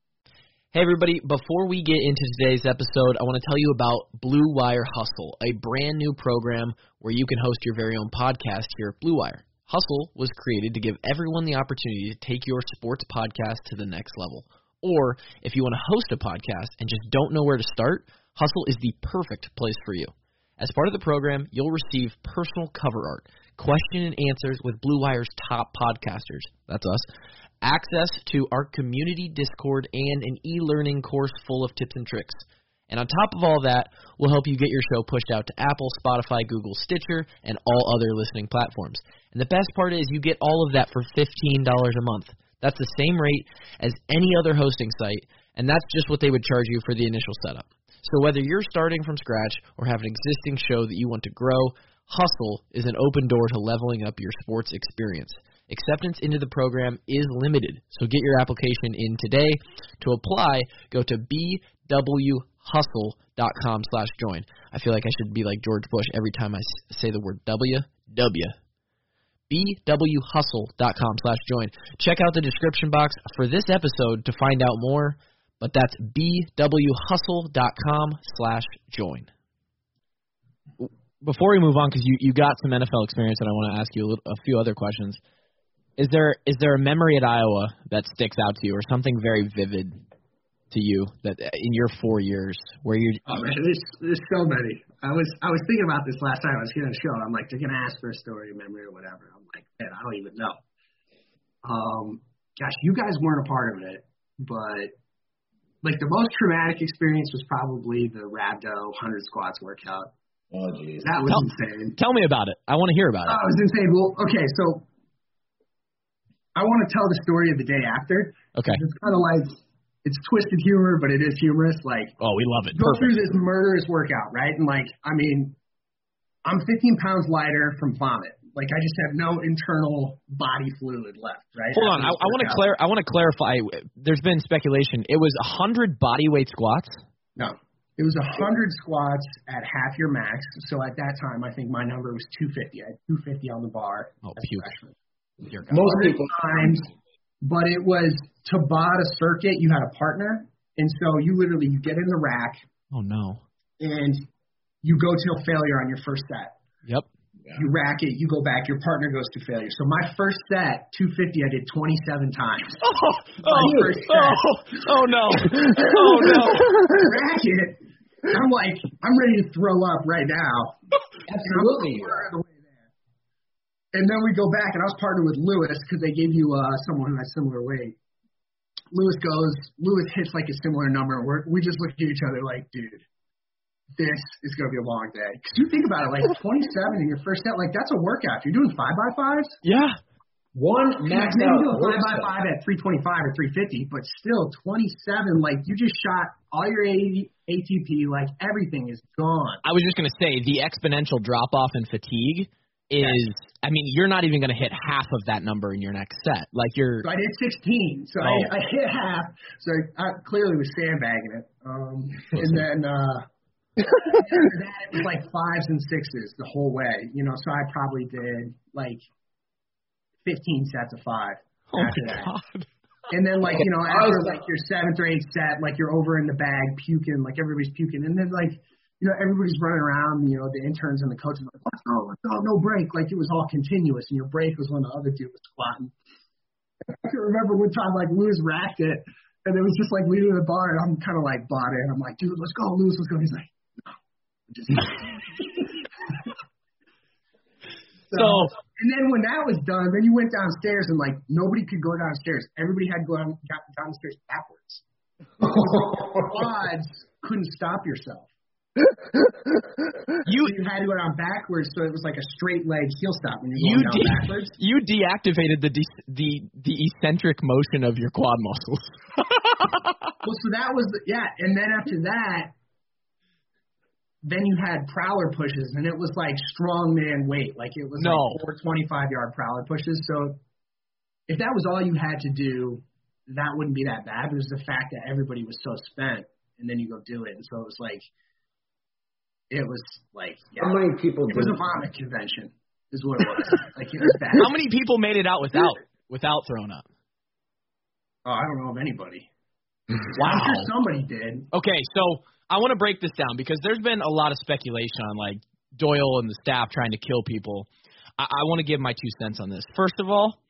Hey, everybody, before we get into today's episode, I want to tell you about Blue Wire Hustle, a brand new program where you can host your very own podcast here at Blue Wire. Hustle was created to give everyone the opportunity to take your sports podcast to the next level. Or if you want to host a podcast and just don't know where to start, Hustle is the perfect place for you. As part of the program, you'll receive personal cover art, question and answers with Blue Wire's top podcasters, that's us, access to our community Discord, and an e-learning course full of tips and tricks. And on top of all that, we'll help you get your show pushed out to Apple, Spotify, Google, Stitcher, and all other listening platforms. And the best part is you get all of that for fifteen dollars a month. That's the same rate as any other hosting site, and that's just what they would charge you for the initial setup. So whether you're starting from scratch or have an existing show that you want to grow, Hustle is an open door to leveling up your sports experience. Acceptance into the program is limited, so get your application in today. To apply, go to b w hustle dot com slash join. I feel like I should be like George Bush every time I say the word W. W. b w hustle dot com slash join. Check out the description box for this episode to find out more, but that's b w hustle dot com slash join. before we move on, because you, you got some N F L experience, and I want to ask you a, little, a few other questions. Is there is there a memory at Iowa that sticks out to you, or something very vivid to you that in your four years where you? Oh man, there's there's so many. I was I was thinking about this last time I was getting a show. I'm like, they're gonna ask for a story, memory, or whatever. I'm like, man, I don't even know. Um, gosh, you guys weren't a part of it, but like the most traumatic experience was probably the Rhabdo one hundred squats workout. Oh geez, that was tell, insane. Tell me about it. I want to hear about oh, it. It was insane. Well, okay, so I want to tell the story of the day after. Okay. It's kind of like, it's twisted humor, but it is humorous. Like, oh, we love it. Go Perfect. through this murderous workout, right? And like, I mean, I'm fifteen pounds lighter from vomit. Like, I just have no internal body fluid left, right? Hold on. I, I want to clar- I want to clarify. There's been speculation. It was one hundred body weight squats? No. It was one hundred squats at half your max. So at that time, I think my number was two fifty. I had two fifty on the bar. Oh, as a puke. freshman. Most people times, but it was Tabata circuit. You had a partner, and so you literally you get in the rack. Oh no! And you go till failure on your first set. Yep. You rack it, you go back. Your partner goes to failure. So my first set, two fifty, I did twenty-seven times. Oh, my oh, first set. oh, oh no! Oh no! Rack it. I'm like, I'm ready to throw up right now. Absolutely. And then we go back, and I was partnered with Lewis because they gave you uh, someone who has similar weight. Lewis goes, Lewis hits like a similar number. We're, we just look at each other like, dude, this is going to be a long day. Because you think about it, like twenty-seven in your first set, like that's a workout. If you're doing five by fives, yeah. One max maybe out. do a five by five at three twenty-five or three fifty, but still twenty-seven, like you just shot all your A T P, like everything is gone. I was just going to say the exponential drop off in fatigue is, I mean, you're not even going to hit half of that number in your next set. Like you're. So I did sixteen, so oh. I, I hit half. So I, I clearly was sandbagging it, um, and then uh, after that it was like fives and sixes the whole way. You know, so I probably did like fifteen sets of five. Oh after my that. God. And then like you know after like your seventh or eighth set, like you're over in the bag puking, like everybody's puking, and then like. You know, everybody's running around, you know, the interns and the coaches are like, let's go, let's go, no break. Like, it was all continuous, and your break was when the other dude was squatting. I can remember one time, like, Lewis racked it, and it was just, like, leading the bar, and I'm kind of, like, bought in. I'm like, dude, let's go, Lewis, let's go. He's like, no. Just so, so, and then when that was done, then you went downstairs, and, like, nobody could go downstairs. Everybody had to go down, downstairs backwards. Quads couldn't stop yourself. You, so you had to go down backwards, so it was like a straight leg heel stop when you're you going down de- backwards. You deactivated the de- the the eccentric motion of your quad muscles. Well, so that was the, yeah, and then after that, then you had prowler pushes, and it was like strongman weight, like it was no. like four twenty-five yard prowler pushes. So if that was all you had to do, that wouldn't be that bad. It was the fact that everybody was so spent, and then you go do it, and so it was like. It was like yeah, how many people? It was a vomit convention, is what it was. Like it was bad. How many people made it out without without throwing up? Oh, I don't know of anybody. Wow, I'm sure somebody did. Okay, so I want to break this down because there's been a lot of speculation on like Doyle and the staff trying to kill people. I, I want to give my two cents on this. First of all,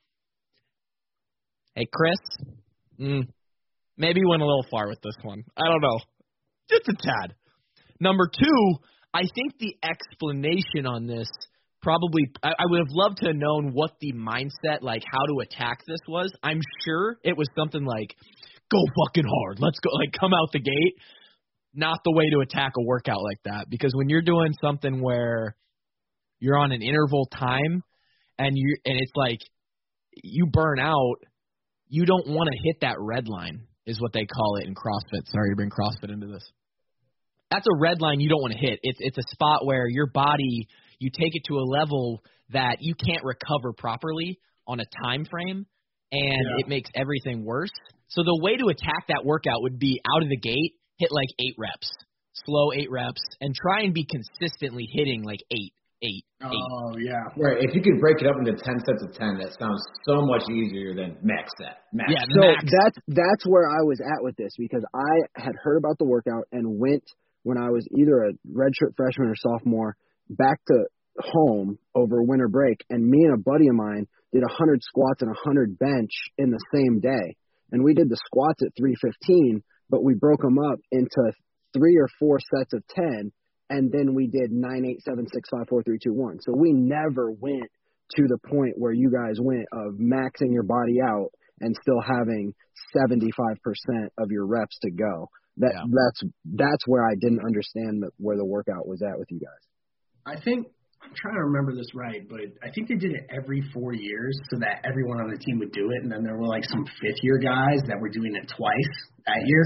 hey Chris, mm, maybe went a little far with this one. I don't know, just a tad. Number two, I think the explanation on this probably I, I would have loved to have known what the mindset, like how to attack this was. I'm sure it was something like, go fucking hard. Let's go, like come out the gate. Not the way to attack a workout like that. Because when you're doing something where you're on an interval time and you and it's like you burn out, you don't want to hit that red line is what they call it in CrossFit. Sorry to bring CrossFit into this. That's a red line you don't want to hit. It's it's a spot where your body, you take it to a level that you can't recover properly on a time frame, and yeah. it makes everything worse. So the way to attack that workout would be out of the gate, hit like eight reps, slow eight reps, and try and be consistently hitting like eight, eight, eight. Oh, yeah. Right. If you could break it up into ten sets of ten, that sounds so much easier than max set. Max. Yeah, so max. that's that's where I was at with this because I had heard about the workout and went – when I was either a redshirt freshman or sophomore back to home over winter break, and me and a buddy of mine did one hundred squats and one hundred bench in the same day. And we did the squats at three fifteen, but we broke them up into three or four sets of ten, and then we did nine, eight, seven, six, five, four, three, two, one. So we never went to the point where you guys went of maxing your body out and still having seventy-five percent of your reps to go. That yeah. that's that's where I didn't understand the, where the workout was at with you guys. I think I'm trying to remember this right, but I think they did it every four years so that everyone on the team would do it, and then there were like some fifth year guys that were doing it twice that year.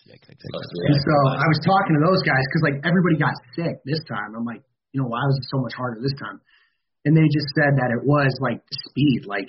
And so I was talking to those guys because like everybody got sick this time. I'm like, you know, why was it so much harder this time? And they just said that it was like speed, like.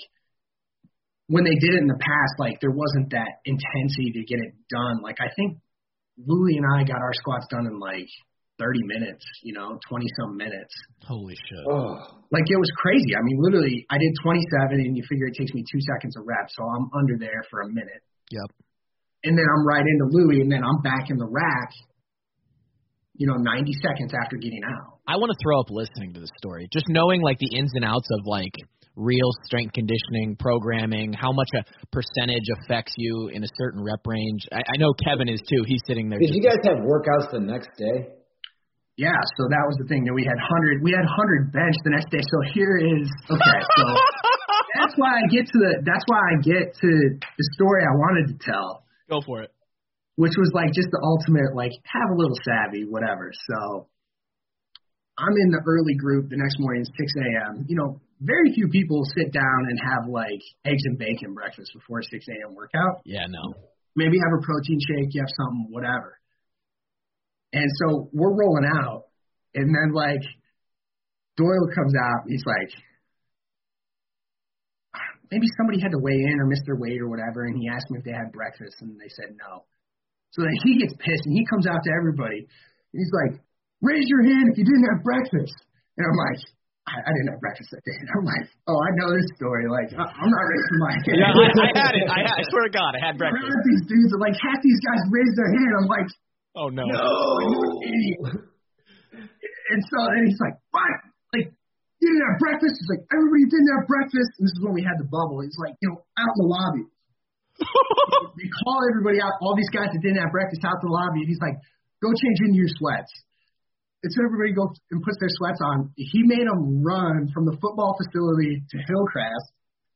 When they did it in the past, like, there wasn't that intensity to get it done. Like, I think Louie and I got our squats done in, like, thirty minutes, you know, twenty-some minutes. Holy shit. Oh. Like, it was crazy. I mean, literally, I did twenty-seven, and you figure it takes me two seconds a rep, so I'm under there for a minute. Yep. And then I'm right into Louie, and then I'm back in the rack, you know, ninety seconds after getting out. I want to throw up listening to the story. Just knowing, like, the ins and outs of, like, real strength conditioning, programming, how much a percentage affects you in a certain rep range. I, I know Kevin is too. He's sitting there. Did you guys have workouts the next day? Yeah, so that was the thing that we had hundred. We had hundred bench the next day. So here is okay. So that's why I get to the. That's why I get to the story I wanted to tell. Go for it. Which was like just the ultimate, like have a little savvy, whatever. So I'm in the early group the next morning, six a.m. You know. Very few people sit down and have, like, eggs and bacon breakfast before a six a.m. workout. Yeah, no. Maybe have a protein shake, you have something, whatever. And so we're rolling out, and then, like, Doyle comes out, and he's like, maybe somebody had to weigh in or miss their weight or whatever, and he asked me if they had breakfast, and they said no. So then he gets pissed, and he comes out to everybody, and he's like, raise your hand if you didn't have breakfast. And I'm like, I, I didn't have breakfast that day. And I'm like, oh, I know this story. Like, I, I'm not raising my hand. Yeah, I, I had it. I, had, I swear to God, I had breakfast. I these dudes are like, half these guys raise their hand. I'm like, oh, no. No. And so then he's like, what? Like, you didn't have breakfast? He's like, everybody didn't have breakfast. And this is when we had the bubble. He's like, you know, out in the lobby. They call everybody out, all these guys that didn't have breakfast out to the lobby. And he's like, go change into your sweats. And so everybody goes and puts their sweats on. He made them run from the football facility to Hillcrest.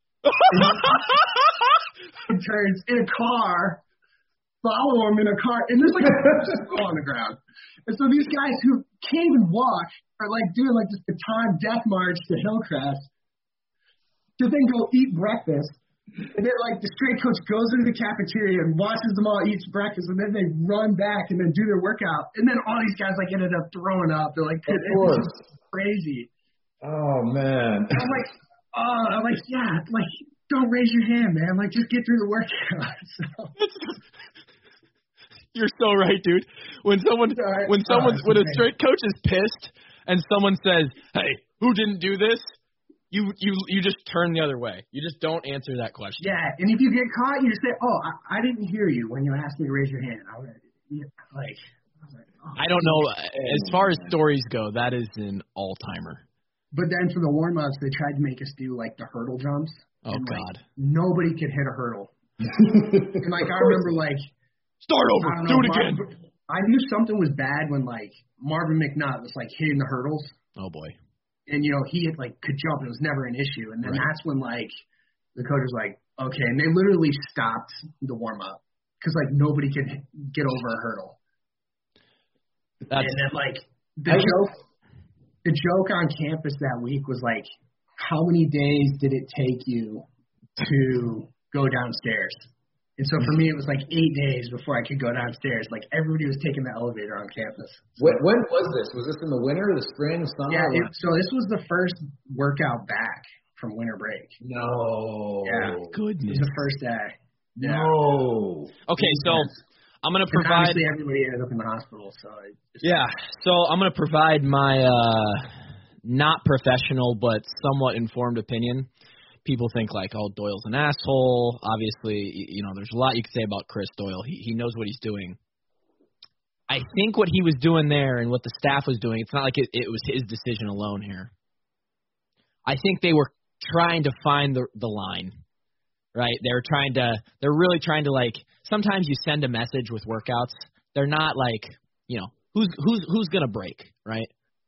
And turns in a car, follow him in a car, and there's like a skull on the ground. And so these guys who can't even walk are like doing like this time death march to Hillcrest to then go eat breakfast. And then, like, the strength coach goes into the cafeteria and watches them all eat breakfast, and then they run back and then do their workout. And then all these guys, like, ended up throwing up. They're like, it was crazy. Oh, man. And I'm like, oh, I'm like, yeah, like, don't raise your hand, man. Like, just get through the workout. So. You're so right, dude. When someone, right. when someone, oh, when a strength coach is pissed and someone says, hey, who didn't do this? You you you just turn the other way. You just don't answer that question. Yeah, and if you get caught, you just say, "Oh, I, I didn't hear you when you asked me to raise your hand." I was yeah, like, I, was like oh, I don't know. As far as stories go, that is an all timer. But then for the warm ups, they tried to make us do like the hurdle jumps. Oh and, God! Like, nobody could hit a hurdle. And like I remember, like start over, know, do it again. Marvin, I knew something was bad when like Marvin McNutt was like hitting the hurdles. Oh boy. And, you know, he had, like, could jump, and it was never an issue. And then right. that's when, like, the coach was like, okay. And they literally stopped the warm-up because, like, nobody could get over a hurdle. That's, and then, like, the I joke the joke on campus that week was, like, how many days did it take you to go downstairs? And so for me, it was like eight days before I could go downstairs. Like, everybody was taking the elevator on campus. So, when, when was this? Was this in the winter, the spring, summer? Yeah, it, so this was the first workout back from winter break. No. Yeah. Goodness. It was the first day. Yeah. No. Okay, so I'm going to provide. And obviously, everybody ended up in the hospital. So it just, yeah, so I'm going to provide my uh, not professional but somewhat informed opinion. People think like, oh, Doyle's an asshole. Obviously, you know, there's a lot you could say about Chris Doyle. He he knows what he's doing. I think what he was doing there and what the staff was doing, it's not like it, it was his decision alone here. I think they were trying to find the the line, right? They were trying to, they're really trying to, like, sometimes you send a message with workouts. They're not like, you know, who's who's who's going to break, right?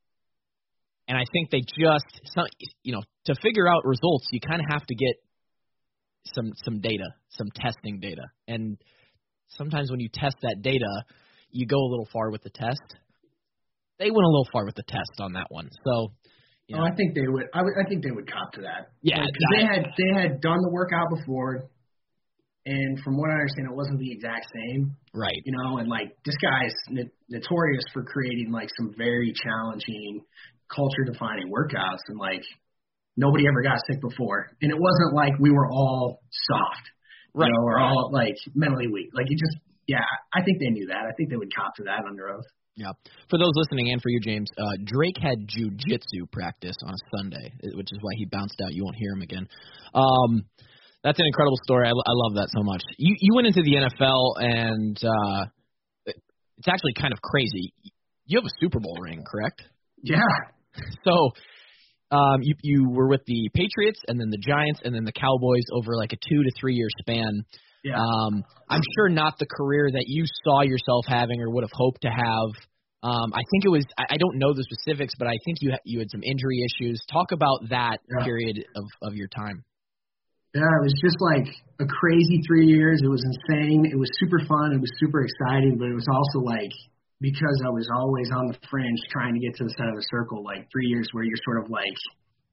And I think they just, some, you know, to figure out results, you kind of have to get some some data, some testing data. And sometimes when you test that data, you go a little far with the test. They went a little far with the test on that one. So, you know. Oh, I think they would. I, would, I think they would cop to that. Yeah, because like, they had they had done the workout before, and from what I understand, it wasn't the exact same. Right. You know, and like this guy's n- notorious for creating like some very challenging, culture-defining workouts, and like nobody ever got sick before, and it wasn't like we were all soft, right? You know, or all like mentally weak. Like it just, yeah, I think they knew that. I think they would cop to that under oath. Yeah. For those listening and for you, James, uh, Drake had jiu-jitsu practice on a Sunday, which is why he bounced out. You won't hear him again. Um, that's an incredible story. I, I love that so much. You you went into the N F L, and uh, it's actually kind of crazy. You have a Super Bowl ring, correct? Yeah. So um, you you were with the Patriots, and then the Giants, and then the Cowboys over like a two to three year span. Yeah. Um, I'm sure not the career that you saw yourself having or would have hoped to have. Um, I think it was. I, I don't know the specifics, but I think you ha- you had some injury issues. Talk about that yeah. period of, of your time. Yeah, it was just like a crazy three years. It was insane. It was super fun. It was super exciting, but it was also like, because I was always on the fringe trying to get to the center of the circle, like three years where you're sort of like,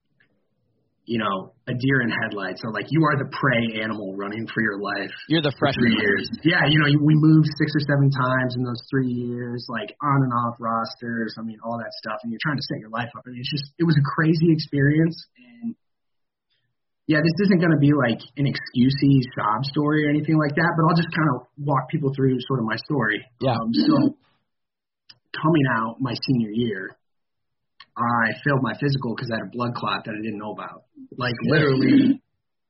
you know, a deer in headlights. So like you are the prey animal running for your life. You're the freshman. Three years. Yeah, you know, we moved six or seven times in those three years, like on and off rosters. I mean, all that stuff. And you're trying to set your life up. I mean, it's just, it was a crazy experience. And yeah, this isn't going to be like an excusey sob story or anything like that, but I'll just kind of walk people through sort of my story. Yeah. Um, so coming out my senior year, I failed my physical because I had a blood clot that I didn't know about. Like literally,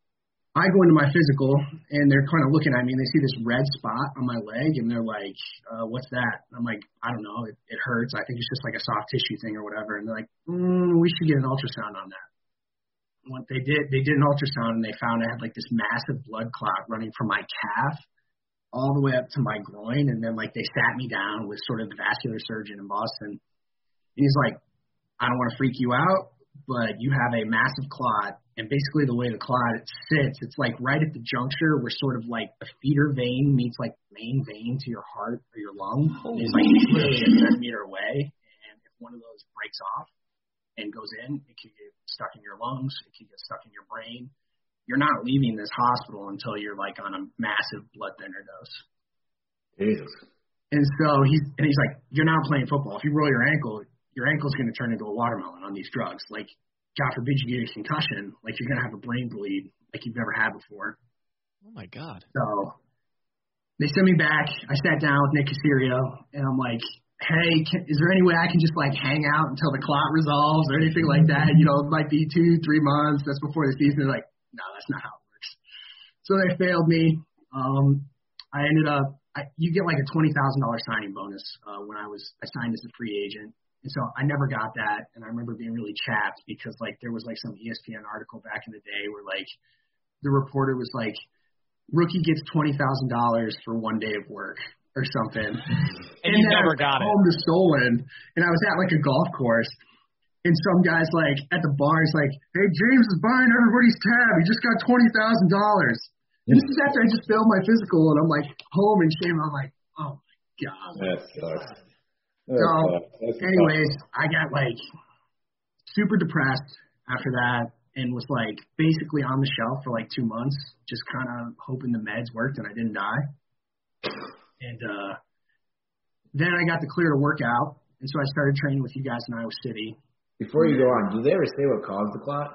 I go into my physical and they're kind of looking at me and they see this red spot on my leg and they're like, uh, what's that? And I'm like, I don't know. It, it hurts. I think it's just like a soft tissue thing or whatever. And they're like, mm, we should get an ultrasound on that. What they did, they did an ultrasound and they found I had like this massive blood clot running from my calf all the way up to my groin. And then like they sat me down with sort of the vascular surgeon in Boston. And he's like, I don't want to freak you out, but you have a massive clot. And basically the way the clot sits, it's like right at the juncture where sort of like the feeder vein meets like the main vein to your heart or your lung. And it's like literally a centimeter away. And if one of those breaks off and goes in, it could get stuck in your lungs. It could get stuck in your brain. You're not leaving this hospital until you're like on a massive blood thinner dose. Jesus. And so he's, and he's like, you're not playing football. If you roll your ankle, your ankle's going to turn into a watermelon on these drugs. Like, God forbid you get a concussion, like you're going to have a brain bleed like you've never had before. Oh, my God. So they sent me back. I sat down with Nick Caserio, and I'm like, hey, can, is there any way I can just, like, hang out until the clot resolves or anything like that? You know, it might be two, three months. That's before the season. They're like, no, that's not how it works. So they failed me. Um, I ended up I, – you get, like, a twenty thousand dollars signing bonus uh, when I was – I signed as a free agent. And so I never got that, and I remember being really chapped because, like, there was, like, some E S P N article back in the day where, like, the reporter was like, rookie gets twenty thousand dollars for one day of work or something. And, and you never got it. Home to stolen, and I was at, like, a golf course, and some guy's, like, at the bar, he's like, hey, James is buying everybody's tab. He just got twenty thousand dollars. And this is after I just failed my physical, and I'm, like, home in shame. I'm like, oh, my God. That sucks. So, anyways, I got, like, super depressed after that and was, like, basically on the shelf for, like, two months, just kind of hoping the meds worked and I didn't die. And uh, then I got the clear to work out, and so I started training with you guys in Iowa City. Before you go on, did they ever say what caused the clot?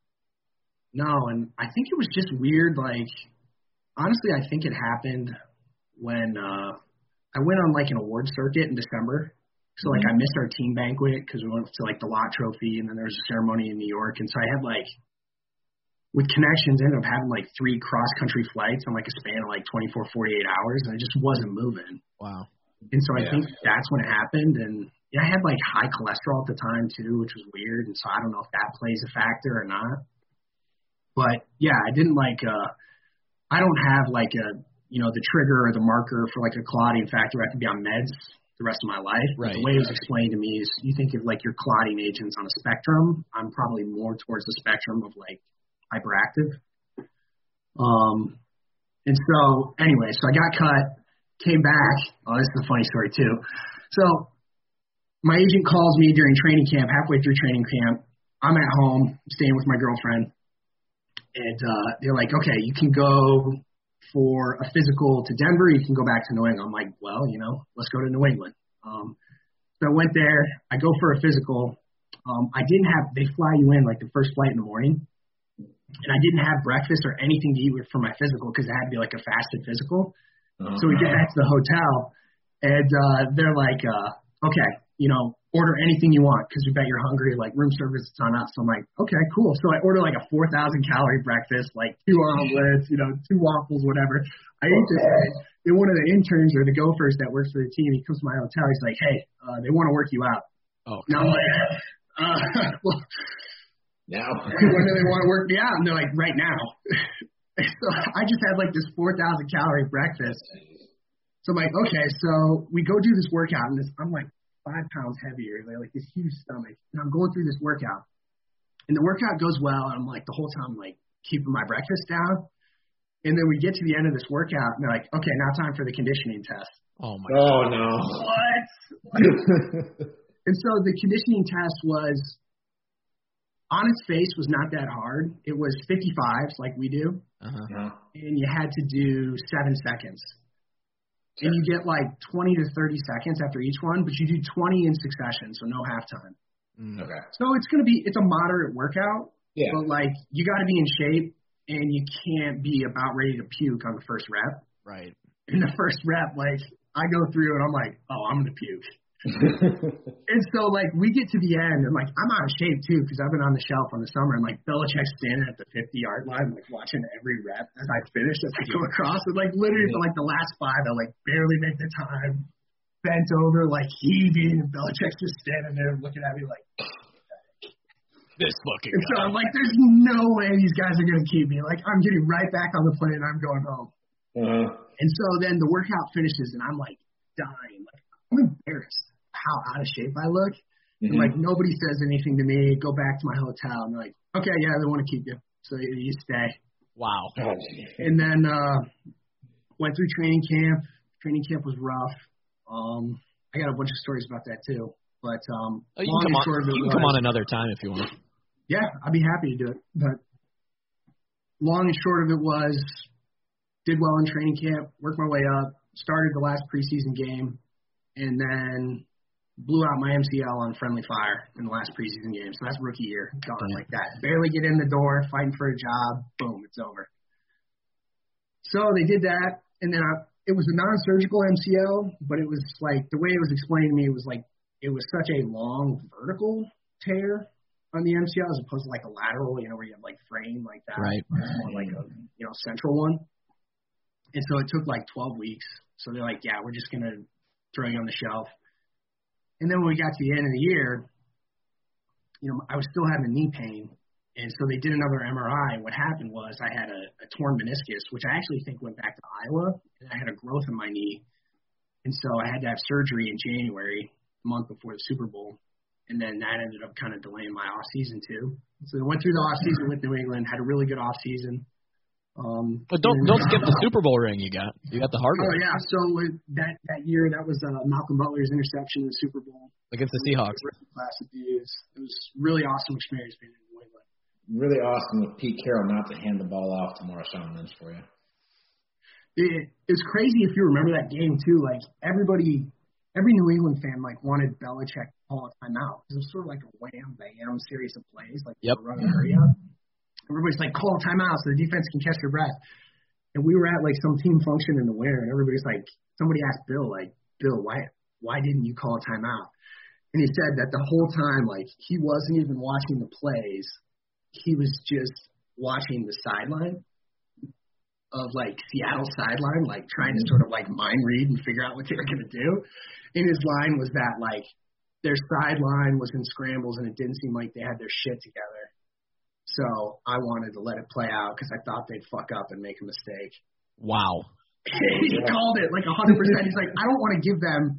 No, and I think it was just weird, like, honestly, I think it happened when uh, I went on, like, an award circuit in December. So, like, I missed our team banquet because we went to, like, the Lott Trophy, and then there was a ceremony in New York. And so I had, like, with connections, ended up having, like, three cross-country flights on, like, a span of, like, twenty-four, forty-eight hours, and I just wasn't moving. Wow. And so I Yeah. think that's when it happened. And yeah, I had like high cholesterol at the time too, which was weird. And so I don't know if that plays a factor or not. But yeah, I didn't like, uh, I don't have like a, you know, the trigger or the marker for like a clotting factor. I have to be on meds the rest of my life. Right. The way it was explained to me is you think of like your clotting agents on a spectrum. I'm probably more towards the spectrum of like hyperactive. Um, and so anyway, so I got cut, came back. Oh, this is a funny story too. So my agent calls me during training camp, halfway through training camp. I'm at home staying with my girlfriend. And uh, they're like, okay, you can go for a physical to Denver. You can go back to New England. I'm like, well, you know, let's go to New England. Um, so I went there. I go for a physical. Um, I didn't have – they fly you in like the first flight in the morning. And I didn't have breakfast or anything to eat for my physical because it had to be like a fasted physical. Uh-huh. So we get back to the hotel, and uh, they're like, uh, okay, you know, order anything you want because we bet you're hungry, like room service is on us. So I'm like, okay, cool. So I order like a four thousand calorie breakfast, like two omelets, you know, two waffles, whatever. I ate this thing. And one of the interns or the gophers that works for the team, he comes to my hotel. He's like, hey, uh, they want to work you out. Oh, and I'm like, uh, well, now when do they want to work me out? And they're like, right now. So I just had like this four thousand calorie breakfast. So I'm like, okay, so we go do this workout, and this, I'm like five pounds heavier. They're like this huge stomach, and I'm going through this workout, and the workout goes well, and I'm like the whole time like keeping my breakfast down, and then we get to the end of this workout, and they're like, okay, now time for the conditioning test. Oh my. Oh no. What? And so the conditioning test was, on its face, was not that hard. It was fifty-fives like we do, Uh-huh. Yeah. and you had to do seven seconds. Sure. And you get like twenty to thirty seconds after each one, but you do twenty in succession, so no halftime. Mm. Okay. So it's going to be, it's a moderate workout, Yeah. but like you got to be in shape, and you can't be about ready to puke on the first rep. Right. In the first rep, like I go through and I'm like, oh, I'm going to puke. And so, like, we get to the end, and, like, I'm out of shape, too, because I've been on the shelf on the summer, and, like, Belichick's standing at the fifty-yard line, like, watching every rep as I finish, as I go across. And, like, literally, for, like, the last five, I, like, barely make the time, bent over, like, heaving, and Belichick's just standing there looking at me like, This fucking and so guy. I'm like, there's no way these guys are going to keep me. Like, I'm getting right back on the plane, and I'm going home. Uh-huh. And so then the workout finishes, and I'm, like, dying. Like, I'm embarrassed how out of shape I look. Mm-hmm. And, like, nobody says anything to me. Go back to my hotel. And they're like, okay, yeah, they want to keep you. So you, you stay. Wow. Oh, And then uh, went through training camp. Training camp was rough. Um, I got a bunch of stories about that, too. But um, Oh, you long can, come and short on, of it you can was, come on another time if you want. yeah, I'd be happy to do it. But long and short of it was, did well in training camp, worked my way up, started the last preseason game, and then blew out my M C L on friendly fire in the last preseason game. So that's rookie year, gone like that. Barely get in the door, fighting for a job, boom, it's over. So they did that, and then I, it was a non-surgical M C L, but it was like, the way it was explained to me, it was like, it was such a long vertical tear on the M C L as opposed to like a lateral, you know, where you have like frame like that. Right. It's more like a, you know, central one. And so it took like twelve weeks. So they're like, yeah, we're just going to throw you on the shelf. And then when we got to the end of the year, you know, I was still having knee pain. And so they did another M R I. And what happened was I had a, a torn meniscus, which I actually think went back to Iowa. And I had a growth in my knee. And so I had to have surgery in January, a month before the Super Bowl. And then that ended up kind of delaying my off season too. So I went through the off season with New England, had a really good off season. Um, But don't and, don't skip the Super Bowl ring you got. You got the hard Oh one yeah, so with that that year, that was uh, Malcolm Butler's interception in the Super Bowl against the Seahawks. class of dudes. It was a really awesome experience being in New England. really awesome of Pete Carroll not to hand the ball off to Marshawn Lynch for you. It, it's crazy if you remember that game too. Like everybody, every New England fan like wanted Belichick to call a timeout because it was sort of like a wham bam series of plays, like Yep. running hurry up. Everybody's like, call a timeout so the defense can catch their breath. And we were at like some team function in the winter, and everybody's like, somebody asked Bill, like, Bill, why why didn't you call a timeout? And he said that the whole time, like, he wasn't even watching the plays. He was just watching the sideline. of like Seattle sideline, like trying to sort of like mind read and figure out what they were going to do. And his line was that like their sideline was in scrambles and it didn't seem like they had their shit together. So I wanted to let it play out because I thought they'd fuck up and make a mistake. Wow. He called it like one hundred percent. He's like, I don't want to give them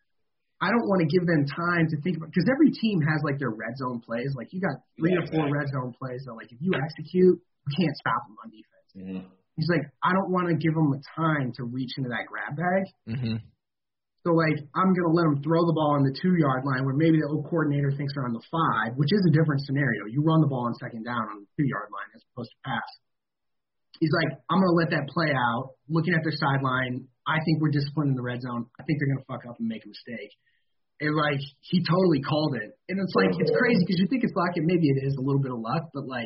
I don't want to give them time to think about, because every team has like their red zone plays. Like you got three yeah, or four exactly. red zone plays that like if you execute, you can't stop them on defense. Mm-hmm. He's like, I don't want to give them a time to reach into that grab bag. Mm-hmm. So like I'm gonna let them throw the ball on the two yard line where maybe the old coordinator thinks they're on the five, which is a different scenario. You run the ball on second down on the two yard line as opposed to pass. He's like, I'm gonna let that play out. Looking at their sideline, I think we're disciplined in the red zone. I think they're gonna fuck up and make a mistake. And, like, he totally called it. And it's, like, it's crazy because you think it's luck, and maybe it is a little bit of luck, but, like,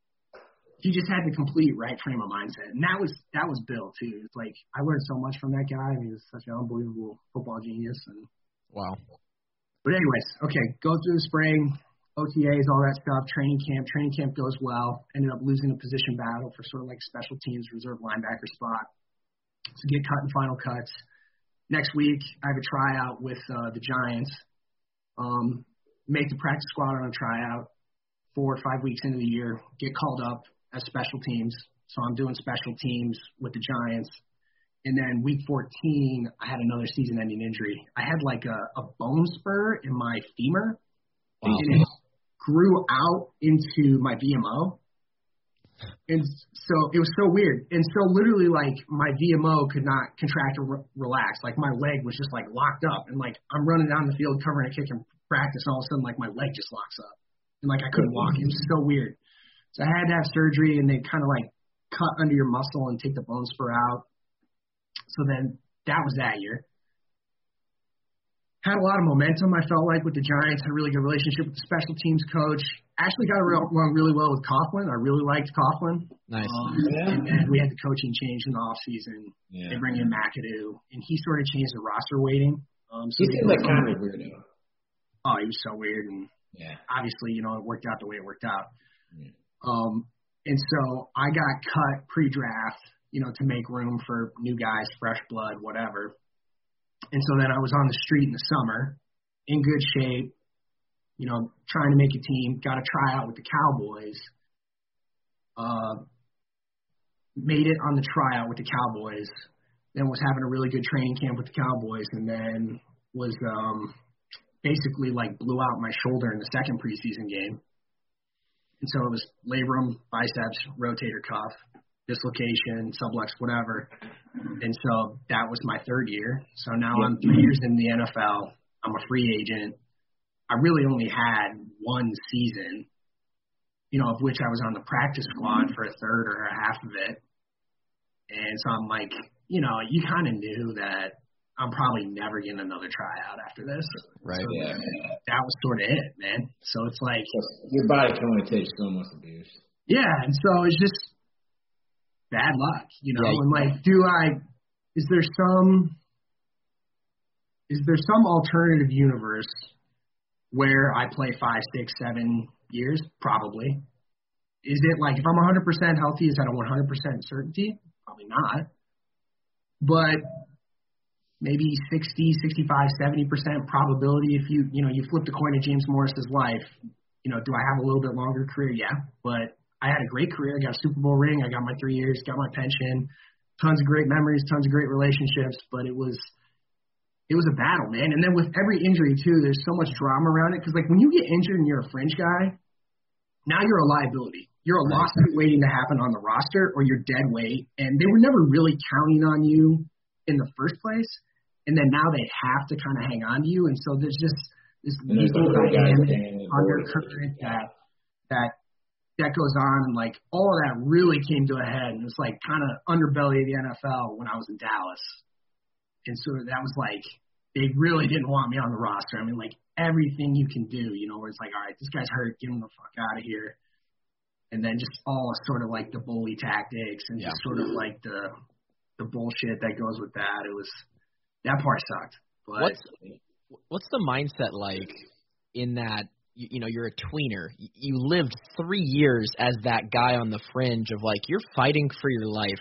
he just had the complete right frame of mindset. And that was that was Bill, too. It's, like, I learned so much from that guy. I mean, he was such an unbelievable football genius. And Wow. But anyways, okay, go through the spring, O T As, all that stuff, training camp. Training camp goes well. Ended up losing a position battle for sort of, like, special teams, reserve linebacker spot. So get cut in final cuts. Next week, I have a tryout with uh, the Giants. Um, make the practice squad on a tryout. Four or five weeks into the year, get called up as special teams. So I'm doing special teams with the Giants. And then week fourteen, I had another season-ending injury. I had like a, a bone spur in my femur, wow. and it grew out into my V M O. And so it was so weird. And so literally, like, my V M O could not contract or re- relax. Like, my leg was just, like, locked up. And, like, I'm running down the field covering a kick in practice, and all of a sudden, like, my leg just locks up. And, like, I couldn't walk. It was so weird. So I had to have surgery, and they kind of, like, cut under your muscle and take the bone spur out. So then that was that year. Had a lot of momentum, I felt like, with the Giants. Had a really good relationship with the special teams coach. Actually got along really well with Coughlin. I really liked Coughlin. Nice. Um, yeah. And then we had the coaching change in the offseason. Yeah. They bring in McAdoo, and he sort of changed the roster weighting. Um, so he seemed like kind of weirdo. Oh, he was so weird. And yeah. obviously, you know, it worked out the way it worked out. Yeah. Um, and so I got cut pre-draft, you know, to make room for new guys, fresh blood, whatever. And so then I was on the street in the summer, in good shape, you know, trying to make a team, got a tryout with the Cowboys, uh, made it on the tryout with the Cowboys, then was having a really good training camp with the Cowboys, and then was um, basically, like, blew out my shoulder in the second preseason game. And so it was labrum, biceps, rotator cuff, dislocation, sublux, whatever. And so that was my third year. So now I'm three years in the N F L. I'm a free agent. I really only had one season, you know, of which I was on the practice squad for a third or a half of it. And so I'm like, you know, you kind of knew that I'm probably never getting another tryout after this. Right. So yeah. That was sort of it, man. So it's like. Your body can only take so much abuse. Yeah. And so it's just bad luck, you know, yeah. and like, do I, is there some, is there some alternative universe where I play five, six, seven years? Probably. Is it like, if I'm one hundred percent healthy, is that a one hundred percent certainty? Probably not. But maybe sixty, sixty-five, seventy percent probability if you, you know, you flip the coin of James Morris's life, you know, do I have a little bit longer career? Yeah. But I had a great career. I got a Super Bowl ring. I got my three years, got my pension, tons of great memories, tons of great relationships. But it was, it was a battle, man. And then with every injury too, there's so much drama around it. Cause like when you get injured and you're a fringe guy, now you're a liability. You're a lawsuit waiting to happen on the roster, or you're dead weight. And they were never really counting on you in the first place. And then now they have to kind of hang on to you. And so there's just this legal dynamic undercurrent that, that, that goes on, and like all of that really came to a head, and it was like kind of underbelly of the N F L when I was in Dallas. And so that was like, they really didn't want me on the roster. I mean, like everything you can do, you know, where it's like, all right, this guy's hurt, get him the fuck out of here. And then just all sort of like the bully tactics and yeah. just sort of like the the bullshit that goes with that. It was, that part sucked. But what's what's the mindset like in that? You, you know, you're a tweener. You lived three years as that guy on the fringe of like, you're fighting for your life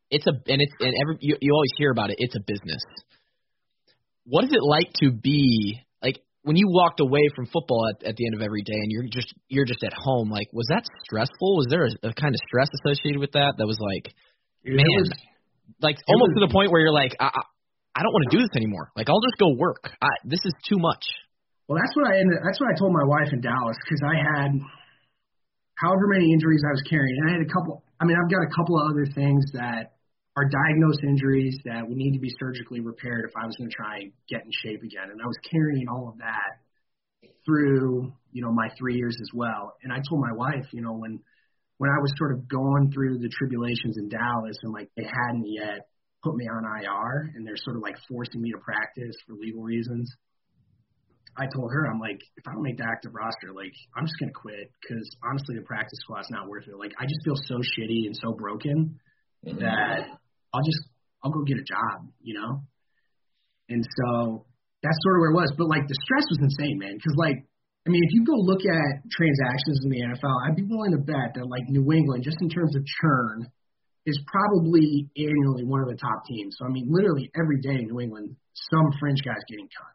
it's a and it's and every you, you always hear about it. It's a business. What is it like to be like when you walked away from football at, at the end of every day and you're just you're just at home? Like, was that stressful? Was there a, a kind of stress associated with that? That was like, It man, was, like almost was, to the point where you're like, I, I, I don't want to do this anymore. Like, I'll just go work. I, this is too much. Well, that's what I ended, that's what I told my wife in Dallas, because I had however many injuries I was carrying, and I had a couple. I mean, I've got a couple of other things that are diagnosed injuries that would need to be surgically repaired if I was going to try and get in shape again. And I was carrying all of that through, you know, my three years as well. And I told my wife, you know, when when I was sort of going through the tribulations in Dallas and like they hadn't yet put me on I R and they're sort of like forcing me to practice for legal reasons, I told her, I'm like, if I don't make the active roster, like, I'm just going to quit because, honestly, the practice squad's not worth it. Like, I just feel so shitty and so broken mm-hmm. that I'll just – I'll go get a job, you know? And so that's sort of where it was. But, like, the stress was insane, man, because, like, I mean, if you go look at transactions in the N F L, I'd be willing to bet that, like, New England, just in terms of churn, is probably annually one of the top teams. So, I mean, literally every day in New England, some fringe guy's getting cut.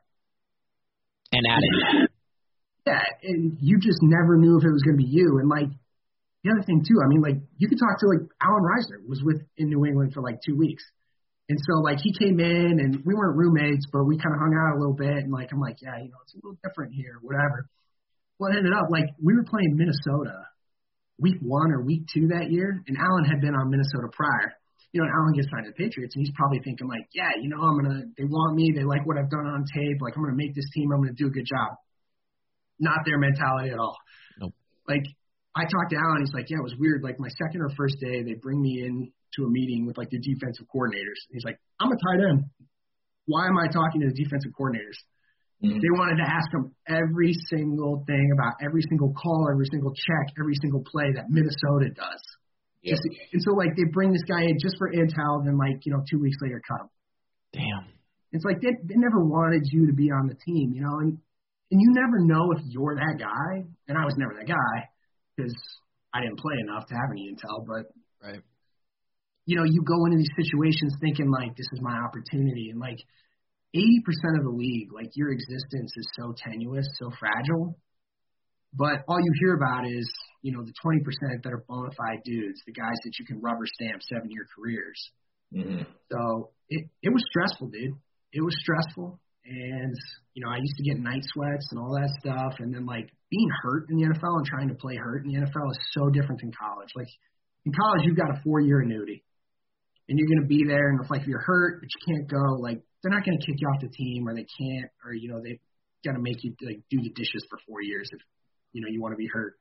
And added. Yeah, and you just never knew if it was going to be you. And, like, the other thing, too, I mean, like, you could talk to, like, Alan Reisner was with in New England for, like, two weeks. And so, like, he came in, and we weren't roommates, but we kind of hung out a little bit. And, like, I'm like, yeah, you know, it's a little different here, whatever. Well, it ended up, like, we were playing Minnesota week one or week two that year, and Alan had been on Minnesota prior. You know, and Alan gets signed to the Patriots, and he's probably thinking, like, yeah, you know, I'm going to – they want me. They like what I've done on tape. Like, I'm going to make this team. I'm going to do a good job. Not their mentality at all. Nope. Like, I talked to Alan. He's like, yeah, it was weird. Like, my second or first day, they bring me in to a meeting with, like, the defensive coordinators. And he's like, I'm a tight end. Why am I talking to the defensive coordinators? Mm-hmm. They wanted to ask him every single thing about every single call, every single check, every single play that Minnesota does. Yep. Just, and so, like, they bring this guy in just for intel, and then, like, you know, two weeks later, cut him. Damn. It's like they, they never wanted you to be on the team, you know, and, and you never know if you're that guy. And I was never that guy because I didn't play enough to have any intel. But, right. you know, you go into these situations thinking, like, this is my opportunity. And, like, eighty percent of the league, like, your existence is so tenuous, so fragile. But all you hear about is, you know, the twenty percent that are bona fide dudes, the guys that you can rubber stamp seven-year careers. Mm-hmm. So it, it was stressful, dude. It was stressful. And, you know, I used to get night sweats and all that stuff. And then, like, being hurt in the N F L and trying to play hurt in the N F L is so different than college. Like, in college, you've got a four-year annuity. And you're going to be there. And if, like, if you're hurt but you can't go, like, they're not going to kick you off the team or they can't. Or, you know, they've got to make you, like, do the dishes for four years if, you know, you want to be hurt.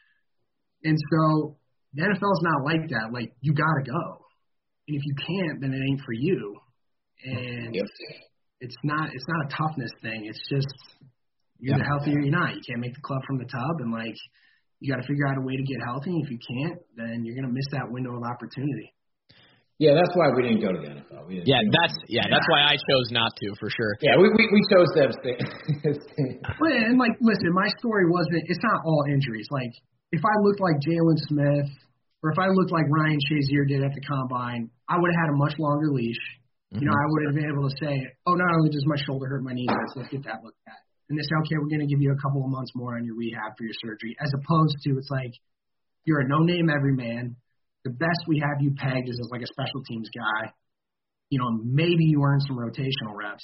And so the N F L is not like that. Like, you got to go. And if you can't, then it ain't for you. And yep. it's not it's not a toughness thing. It's just you're yep. the healthier you're not. You can't make the club from the tub. And, like, you got to figure out a way to get healthy. And if you can't, then you're going to miss that window of opportunity. Yeah, that's why we didn't go to the N F L. We yeah, that's yeah, that's why I chose not to, for sure. Yeah, we we, we chose to abstain. Well, and, like, listen, my story wasn't – it's not all injuries. Like, if I looked like Jalen Smith or if I looked like Ryan Shazier did at the Combine, I would have had a much longer leash. Mm-hmm. You know, I would have been able to say, oh, not only does my shoulder hurt, my knee hurts, let's get that looked at. And they say, okay, we're going to give you a couple of months more on your rehab for your surgery, as opposed to it's like you're a no-name everyman. The best we have you pegged is as, like, a special teams guy. You know, maybe you earn some rotational reps.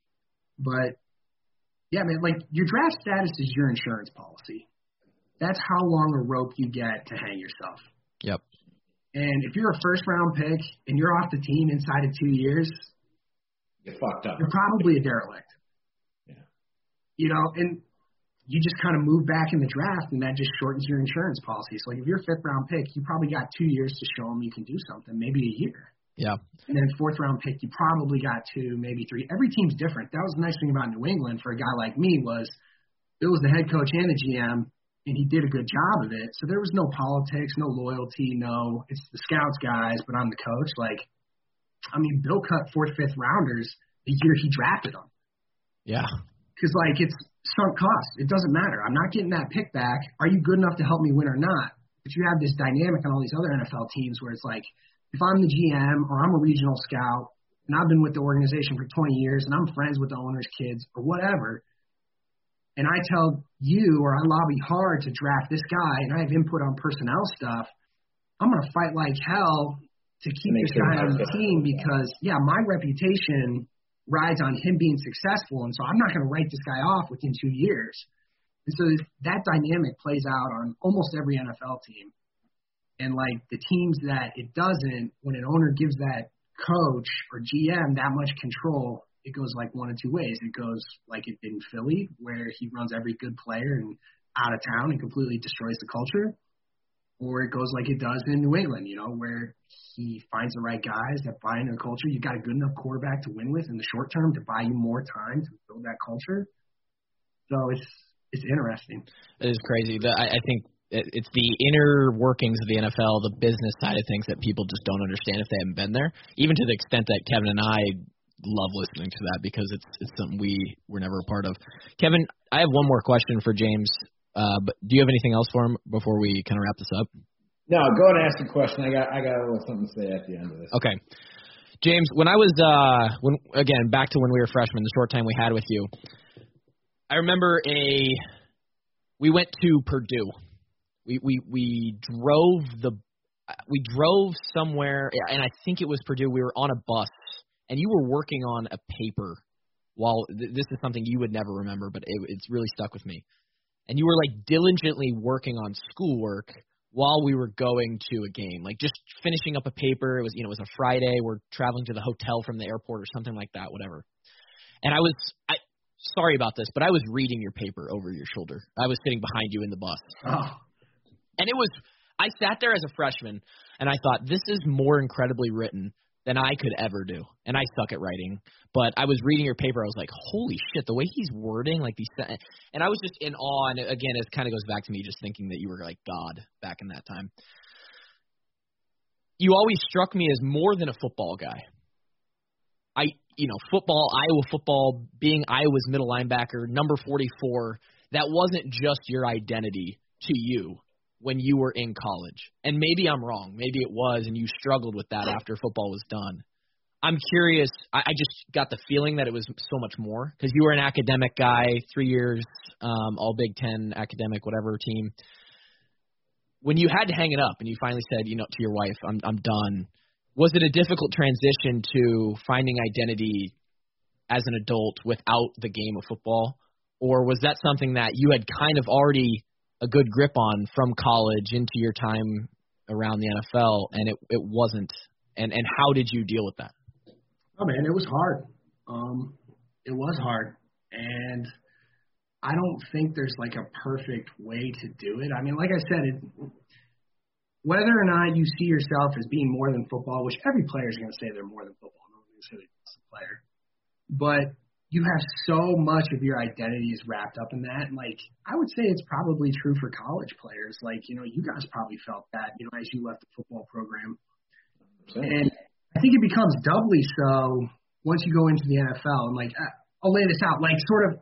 But, yeah, man, like, your draft status is your insurance policy. That's how long a rope you get to hang yourself. Yep. And if you're a first-round pick and you're off the team inside of two years, you're fucked up. You're probably a derelict. Yeah. You know, and you just kind of move back in the draft, and that just shortens your insurance policy. So, like, if you're a fifth-round pick, you probably got two years to show them you can do something, maybe a year. Yeah. And then fourth-round pick, you probably got two, maybe three. Every team's different. That was the nice thing about New England for a guy like me was Bill was the head coach and the G M, and he did a good job of it. So there was no politics, no loyalty, no it's the scouts guys, but I'm the coach. Like, I mean, Bill cut fourth, fifth rounders the year he drafted them. Yeah. Because, like, it's sunk cost. It doesn't matter. I'm not getting that pick back. Are you good enough to help me win or not? But you have this dynamic on all these other N F L teams where it's like if I'm the G M or I'm a regional scout and I've been with the organization for twenty years and I'm friends with the owner's kids or whatever, and I tell you or I lobby hard to draft this guy and I have input on personnel stuff, I'm going to fight like hell to keep this guy on the team because, yeah, my reputation rides on him being successful, and so I'm not going to write this guy off within two years. And so that dynamic plays out on almost every N F L team. And, like, the teams that it doesn't, when an owner gives that coach or G M that much control, it goes like one of two ways. It goes like it did in Philly, where he runs every good player and out of town and completely destroys the culture. Or it goes like it does in New England, you know, where he finds the right guys that buy into the culture. You've got a good enough quarterback to win with in the short term to buy you more time to build that culture. So it's it's interesting. It is crazy. The, I, I think it's the inner workings of the N F L, the business side of things that people just don't understand if they haven't been there, even to the extent that Kevin and I love listening to that because it's it's something we were never a part of. Kevin, I have one more question for James. Uh, but do you have anything else for him before we kind of wrap this up? No, go ahead and ask a question. I got I got a little something to say at the end of this. Okay. James, when I was uh when again back to when we were freshmen, the short time we had with you, I remember a we went to Purdue. We we we drove the we drove somewhere, and I think it was Purdue. We were on a bus, and you were working on a paper. While th- this is something you would never remember, but it, it's really stuck with me. And you were like diligently working on schoolwork while we were going to a game, like just finishing up a paper. It was, you know, it was a Friday. We're traveling to the hotel from the airport or something like that, whatever. And I was, I sorry about this, but I was reading your paper over your shoulder. I was sitting behind you in the bus. Oh. And it was, I sat there as a freshman and I thought, this is more incredibly written than I could ever do. And I suck at writing, but I was reading your paper. I was like, holy shit, the way he's wording, like these, and I was just in awe. And again, it kind of goes back to me just thinking that you were like God back in that time. You always struck me as more than a football guy. I, you know, football, Iowa football, being Iowa's middle linebacker, number forty-four, that wasn't just your identity to you when you were in college. And maybe I'm wrong. Maybe it was, and you struggled with that after football was done. I'm curious. I, I just got the feeling that it was so much more because you were an academic guy, three years, um, all Big Ten academic, whatever team. When you had to hang it up and you finally said, you know, to your wife, I'm I'm done, was it a difficult transition to finding identity as an adult without the game of football? Or was that something that you had kind of already a good grip on from college into your time around the N F L, and it, it wasn't? And, and how did you deal with that? Oh, man, it was hard. Um, it was hard. And I don't think there's, like, a perfect way to do it. I mean, like I said, it, whether or not you see yourself as being more than football, which every player is going to say they're more than football. No one's going to say they're just a player. But you have so much of your identity is wrapped up in that. And, like, I would say it's probably true for college players. Like, you know, you guys probably felt that, you know, as you left the football program. And I think it becomes doubly so once you go into the N F L. And, like, I'll lay this out. Like, sort of,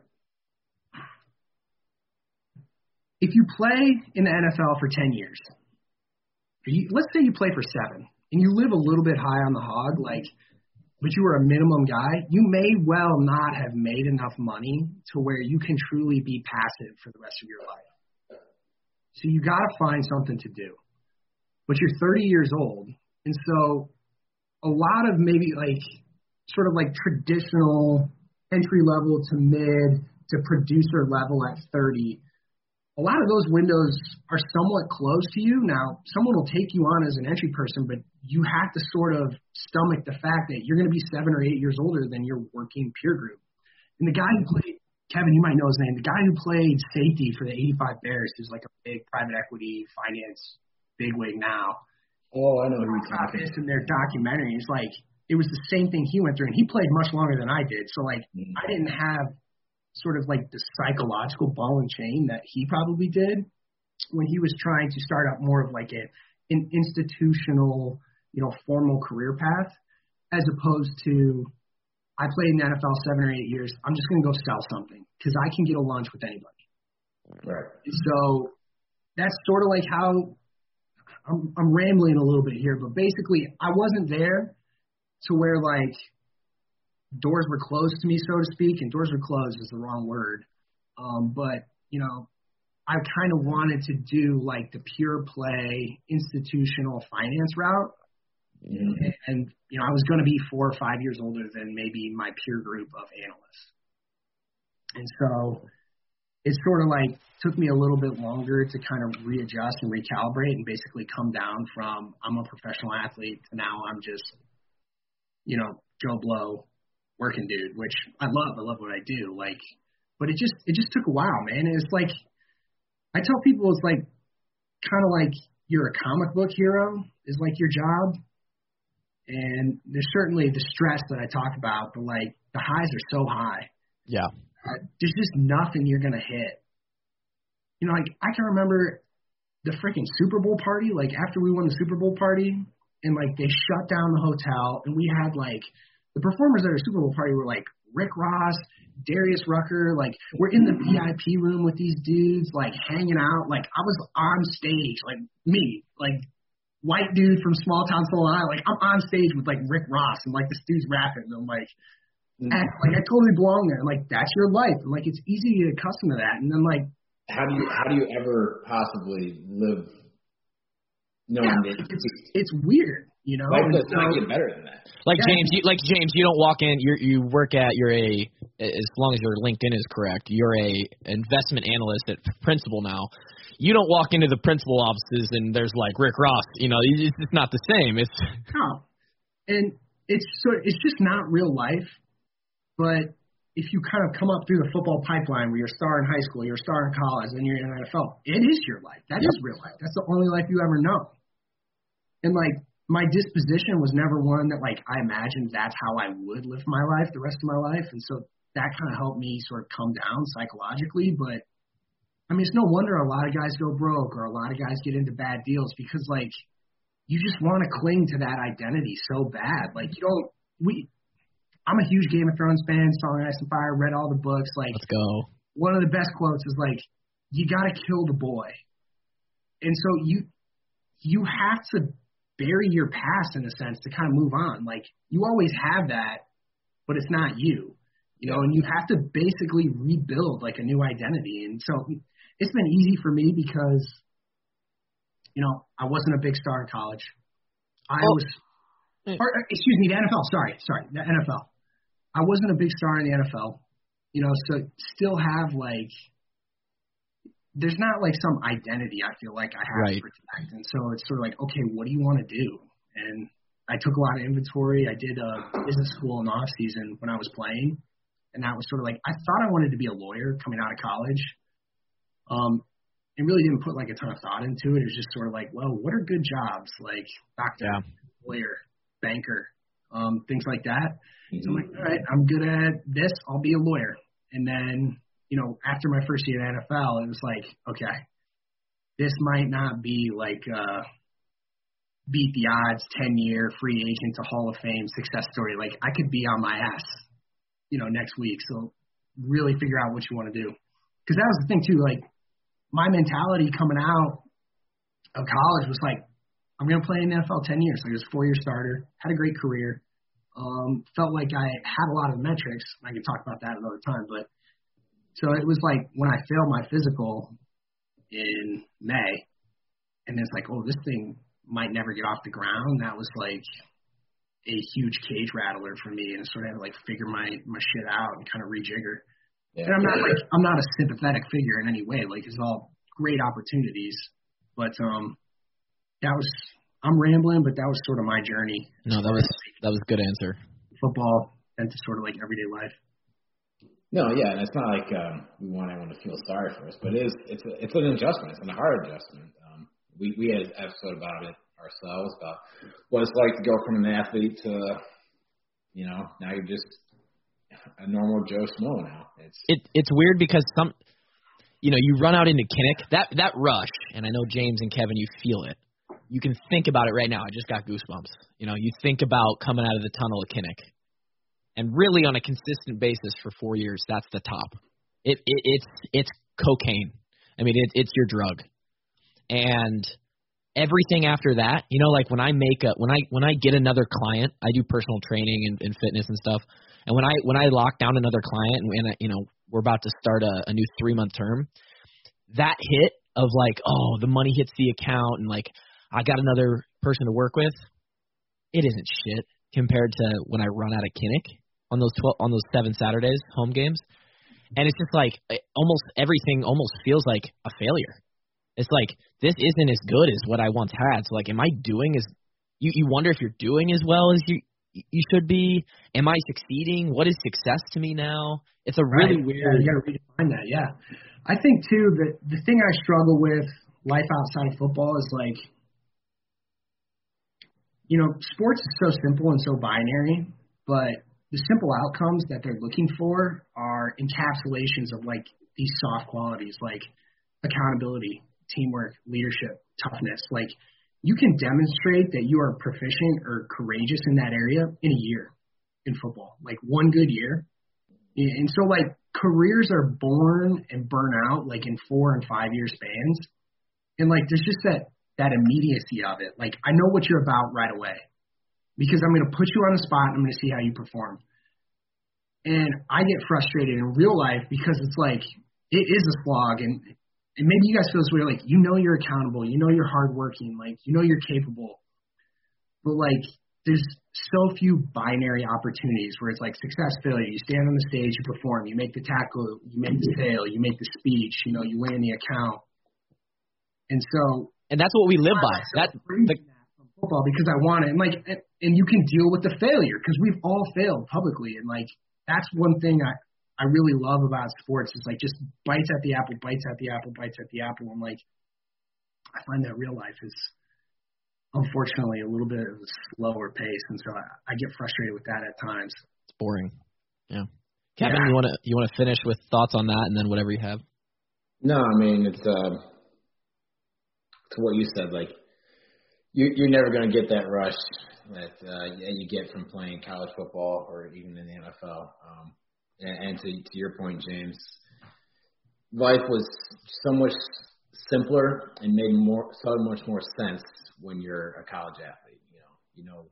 if you play in the N F L for ten years, you, let's say you play for seven, and you live a little bit high on the hog, like, but you were a minimum guy, you may well not have made enough money to where you can truly be passive for the rest of your life. So you got to find something to do. But you're thirty years old, and so a lot of maybe like sort of like traditional entry level to mid to producer level at thirty, a lot of those windows are somewhat close to you. Now, someone will take you on as an entry person, but you have to sort of stomach the fact that you're going to be seven or eight years older than your working peer group. And the guy who played, Kevin, you might know his name, the guy who played safety for the eighty-five Bears, who's like a big private equity finance bigwig now. Oh, I know who you're talking about. In their documentary, it's like it was the same thing he went through, and he played much longer than I did. So, like, mm-hmm. I didn't have sort of like the psychological ball and chain that he probably did when he was trying to start up more of like a, an institutional, you know, formal career path, as opposed to I played in the N F L seven or eight years. I'm just going to go sell something because I can get a lunch with anybody. Right. So that's sort of like how I'm, I'm rambling a little bit here, but basically I wasn't there to where like doors were closed to me, so to speak, and doors were closed is the wrong word. Um, but, you know, I kind of wanted to do like the pure play institutional finance route. Mm-hmm. And, and, you know, I was going to be four or five years older than maybe my peer group of analysts. And so it sort of like took me a little bit longer to kind of readjust and recalibrate and basically come down from I'm a professional athlete to now I'm just, you know, Joe Blow working dude, which I love. I love what I do. Like, but it just, it just took a while, man. It's like, I tell people it's like kind of like you're a comic book hero is like your job. And there's certainly the stress that I talk about, but like the highs are so high. Yeah. Uh, there's just nothing you're going to hit. You know, like I can remember the freaking Super Bowl party, like after we won the Super Bowl party and like they shut down the hotel and we had like the performers at our Super Bowl party were like Rick Ross, Darius Rucker, like we're in the V I P room with these dudes, like hanging out. Like I was on stage, like me, like white dude from small town Solon Island. Like I'm on stage with like Rick Ross and like this dude's rapping and I'm like, mm-hmm. and, like I totally belong there. And, like that's your life. And, like it's easy to get accustomed to that. And then like, how do you how do you ever possibly live knowing yeah, that it's, it's weird, you know? Life does so, not get better than that. Like yeah. James, you, like James, you don't walk in. You you work at you're a as long as your LinkedIn is correct. You're a investment analyst at Principal now. You don't walk into the principal offices and there's like Rick Ross. You know, it's just not the same. It's no, and it's so it's just not real life. But if you kind of come up through the football pipeline where you're a star in high school, you're a star in college, and you're in the N F L, it is your life. That yep. is real life. That's the only life you ever know. And like my disposition was never one that like I imagined that's how I would live my life the rest of my life. And so that kind of helped me sort of come down psychologically. But I mean, it's no wonder a lot of guys go broke or a lot of guys get into bad deals because like you just want to cling to that identity so bad. Like you don't, we, I'm a huge Game of Thrones fan, Song of Ice and Fire, read all the books. Like, let's go. One of the best quotes is like, you got to kill the boy. And so you, you have to bury your past in a sense to kind of move on. Like you always have that, but it's not you, you know, and you have to basically rebuild like a new identity. And so it's been easy for me because, you know, I wasn't a big star in college. I oh. was, or excuse me, the N F L, sorry, sorry, the N F L. I wasn't a big star in the N F L, you know, so still have like, there's not like some identity I feel like I have right. to protect. And so it's sort of like, okay, what do you want to do? And I took a lot of inventory. I did a business school in the off season when I was playing. And that was sort of like, I thought I wanted to be a lawyer coming out of college. Um, and really didn't put like a ton of thought into it. It was just sort of like, well, what are good jobs? Like doctor, yeah. lawyer, banker, um, things like that. Mm-hmm. So I'm like, all right, I'm good at this. I'll be a lawyer. And then, you know, after my first year in the N F L, it was like, okay, this might not be like uh, beat the odds, ten-year free agent to Hall of Fame success story. Like I could be on my ass, you know, next week. So really figure out what you want to do. Because that was the thing too, like my mentality coming out of college was like, I'm going to play in the N F L ten years. Like I was a four-year starter, had a great career, um, felt like I had a lot of metrics. I can talk about that another time, but so it was like when I failed my physical in May, and it's like, oh, this thing might never get off the ground. That was like a huge cage rattler for me, and sort of had to like figure my my shit out and kind of rejigger. Yeah. And I'm not like I'm not a sympathetic figure in any way. Like it's all great opportunities, but um, that was I'm rambling, but that was sort of my journey. No, that was that was a good answer. Football into sort of like everyday life. No, yeah, and it's not like um, we want anyone to feel sorry for us, but it is it's a, it's an adjustment. It's a hard adjustment. Um, we we had an episode about it ourselves about what it's like to go from an athlete to, you know, now you're just a normal Joe Schmo now. It's it it's weird because some, you know, you run out into Kinnick, that that rush, and I know James and Kevin, you feel it. You can think about it right now. I just got goosebumps. You know, you think about coming out of the tunnel of Kinnick. And really, on a consistent basis for four years, that's the top. It, it it's it's cocaine. I mean, it, it's your drug. And everything after that, you know, like when I make a when I when I get another client, I do personal training and, and fitness and stuff. And when I when I lock down another client and, and I, you know, we're about to start a, a new three month term, that hit of like, oh, the money hits the account and like I got another person to work with, it isn't shit compared to when I run out of Kinnick on those twelve on those seven Saturdays home games. And it's just like almost everything almost feels like a failure. It's like, this isn't as good as what I once had. So, like, am I doing as you, – you wonder if you're doing as well as you you should be? Am I succeeding? What is success to me now? It's a really right. weird – yeah, you got to redefine that, yeah. I think, too, that the thing I struggle with life outside of football is, like, you know, sports is so simple and so binary, but the simple outcomes that they're looking for are encapsulations of, like, these soft qualities, like accountability, teamwork, leadership, toughness. Like, you can demonstrate that you are proficient or courageous in that area in a year in football, like one good year. And so, like, careers are born and burn out, like, in four and five year spans. And, like, there's just that, that immediacy of it. Like, I know what you're about right away because I'm going to put you on the spot and I'm going to see how you perform. And I get frustrated in real life because it's like, it is a slog. And And maybe you guys feel this way, like, you know you're accountable, you know you're hardworking, like, you know you're capable. But, like, there's so few binary opportunities where it's like success, failure. You stand on the stage, you perform, you make the tackle, you make the sale, you make the speech, you know, you land the account. And so – And that's what we live by. That the, from football because I want it. And, like, and you can deal with the failure because we've all failed publicly. And, like, that's one thing I – I really love about sports. It's like just bites at the apple, bites at the apple, bites at the apple. I'm like, I find that real life is unfortunately a little bit of a slower pace, and so I, I get frustrated with that at times. It's boring. Yeah. Kevin, yeah. you want to you want to finish with thoughts on that, and then whatever you have. No, I mean it's uh, to what you said. Like you, you're never going to get that rush that uh, you get from playing college football or even in the N F L. Um, And, and to, to your point, James, life was so much simpler and made more so much more sense when you're a college athlete. You know, you know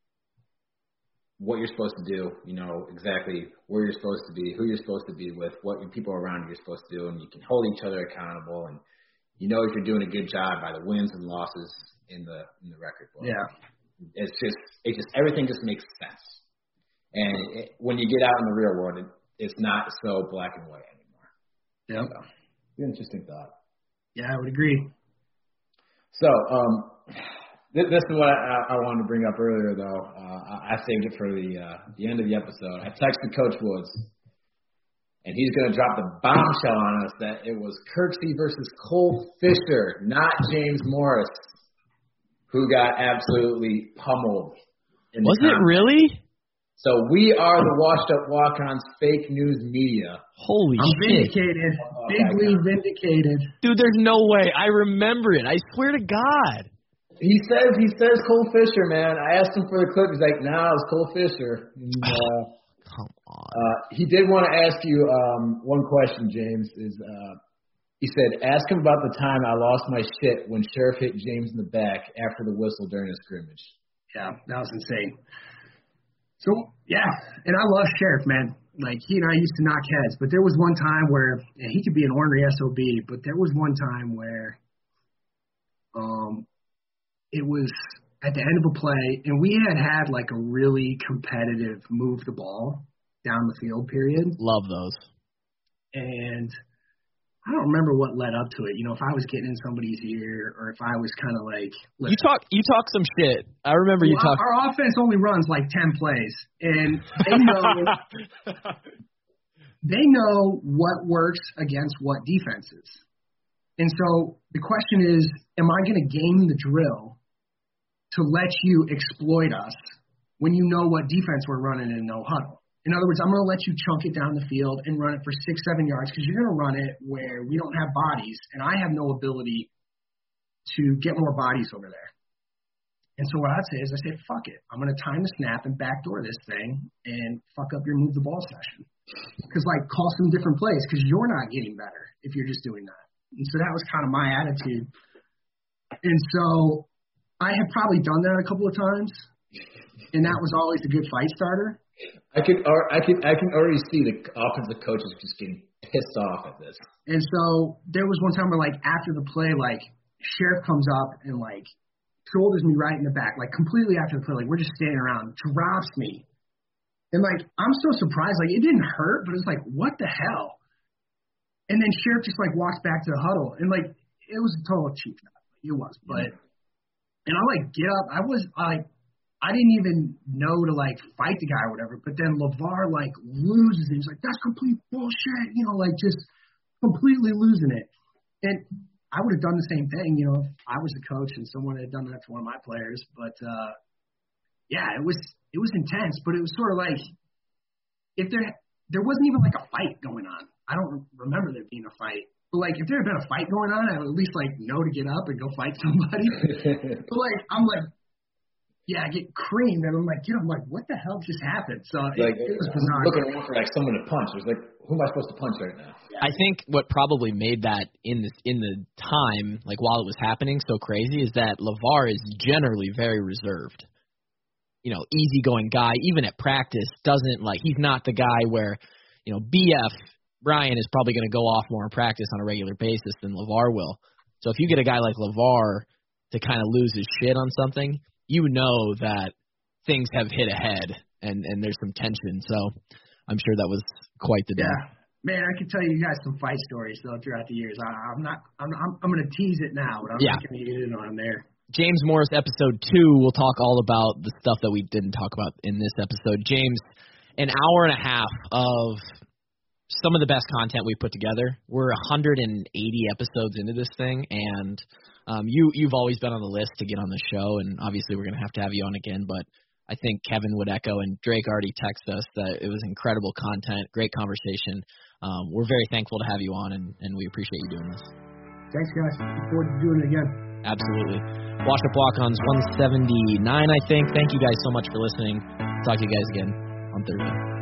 what you're supposed to do. You know exactly where you're supposed to be, who you're supposed to be with, what your people around you are supposed to do, and you can hold each other accountable. And you know if you're doing a good job by the wins and losses in the in the record book. Yeah, it's just it just everything just makes sense. And it, when you get out in the real world, it, it's not so black and white anymore. Yeah. So, interesting thought. Yeah, I would agree. So, um, this, this is what I, I wanted to bring up earlier, though. Uh, I, I saved it for the uh, the end of the episode. I texted Coach Woods, and he's going to drop the bombshell on us that it was Kirksey versus Cole Fisher, not James Morris, who got absolutely pummeled. In the was it really? So we are the washed-up walk-ons fake news media. Holy I'm shit. vindicated. Oh, Bigly vindicated. Dude, there's no way. I remember it. I swear to God. He says he says Cole Fisher, man. I asked him for the clip. He's like, nah, it's Cole Fisher. And, uh, Come on. uh, he did want to ask you um, one question, James. Is uh, He said, ask him about the time I lost my shit when Sheriff hit James in the back after the whistle during a scrimmage. Yeah, that was insane. So, yeah, and I love Sheriff, man. Like, he and I used to knock heads, but there was one time where yeah, he could be an ornery S O B, but there was one time where um, it was at the end of a play, and we had had, like, a really competitive move the ball down the field period. Love those. And I don't remember what led up to it. You know, if I was getting in somebody's ear or if I was kind of like – You talk you talk some shit. I remember you well, talk. Our offense only runs like ten plays, and they know they know what works against what defenses. And so the question is, am I going to game the drill to let you exploit us when you know what defense we're running in no huddle? In other words, I'm going to let you chunk it down the field and run it for six, seven yards because you're going to run it where we don't have bodies, and I have no ability to get more bodies over there. And so what I'd say is I say, fuck it. I'm going to time the snap and backdoor this thing and fuck up your move the ball session. Because, like, call some different plays because you're not getting better if you're just doing that. And so that was kind of my attitude. And so I had probably done that a couple of times, and that was always a good fight starter. I could, I could, I can already see the offensive coaches just getting pissed off at this. And so there was one time where, like, after the play, like, Sheriff comes up and, like, shoulders me right in the back, like, completely after the play. Like, we're just standing around, drops me. And, like, I'm so surprised. Like, it didn't hurt, but it's like, what the hell? And then Sheriff just, like, walks back to the huddle. And, like, it was a total cheap shot. It was. But, and I, like, get up. I was, like, I didn't even know to, like, fight the guy or whatever. But then LeVar, like, loses it. He's like, that's complete bullshit. You know, like, just completely losing it. And I would have done the same thing, you know, if I was the coach and someone had done that to one of my players. But, uh, yeah, it was it was intense. But it was sort of like if there there wasn't even, like, a fight going on. I don't remember there being a fight. But, like, if there had been a fight going on, I would at least, like, know to get up and go fight somebody. But, like, I'm like, yeah, I get creamed, and I'm like, you know, I'm like, what the hell just happened? So like, it, it was bizarre. Looking around for like someone to punch. It was like, who am I supposed to punch right now? I think what probably made that in the in the time, like while it was happening, so crazy is that LeVar is generally very reserved. You know, easygoing guy. Even at practice, doesn't like he's not the guy where, you know, B F Brian is probably going to go off more in practice on a regular basis than LeVar will. So if you get a guy like LeVar to kind of lose his shit on something, you know that things have hit ahead and, and there's some tension. So I'm sure that was quite the day. Yeah. Man, I can tell you guys some fight stories, though, throughout the years. I, I'm not – I'm I'm, I'm going to tease it now, but I'm yeah. not going to get in on there. James Morris, episode two, we'll talk all about the stuff that we didn't talk about in this episode. James, an hour and a half of some of the best content we put together. We're one hundred eighty episodes into this thing, and – Um, you, you've always been on the list to get on the show, and obviously we're going to have to have you on again, but I think Kevin would echo, and Drake already texted us that it was incredible content, great conversation. Um, we're very thankful to have you on, and, and we appreciate you doing this. Thanks, guys. Look forward to doing it again. Absolutely. Wash Up Walk-Ons one seventy-nine, I think. Thank you guys so much for listening. Talk to you guys again on Thursday.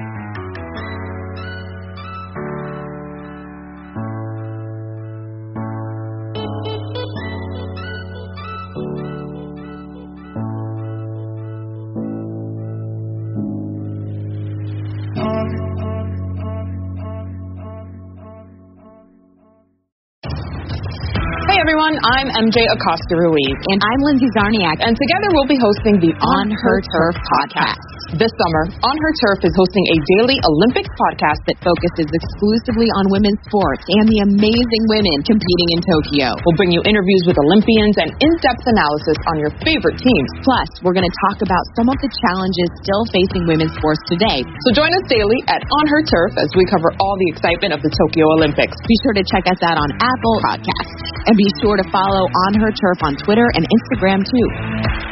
everyone. I'm M J Acosta-Ruiz. And I'm Lindsay Zarniak. And together we'll be hosting the On Her Turf podcast. This summer, On Her Turf is hosting a daily Olympics podcast that focuses exclusively on women's sports and the amazing women competing in Tokyo. We'll bring you interviews with Olympians and in-depth analysis on your favorite teams. Plus, we're going to talk about some of the challenges still facing women's sports today. So join us daily at On Her Turf as we cover all the excitement of the Tokyo Olympics. Be sure to check us out on Apple Podcasts. And be sure to follow On Her Turf on Twitter and Instagram, too.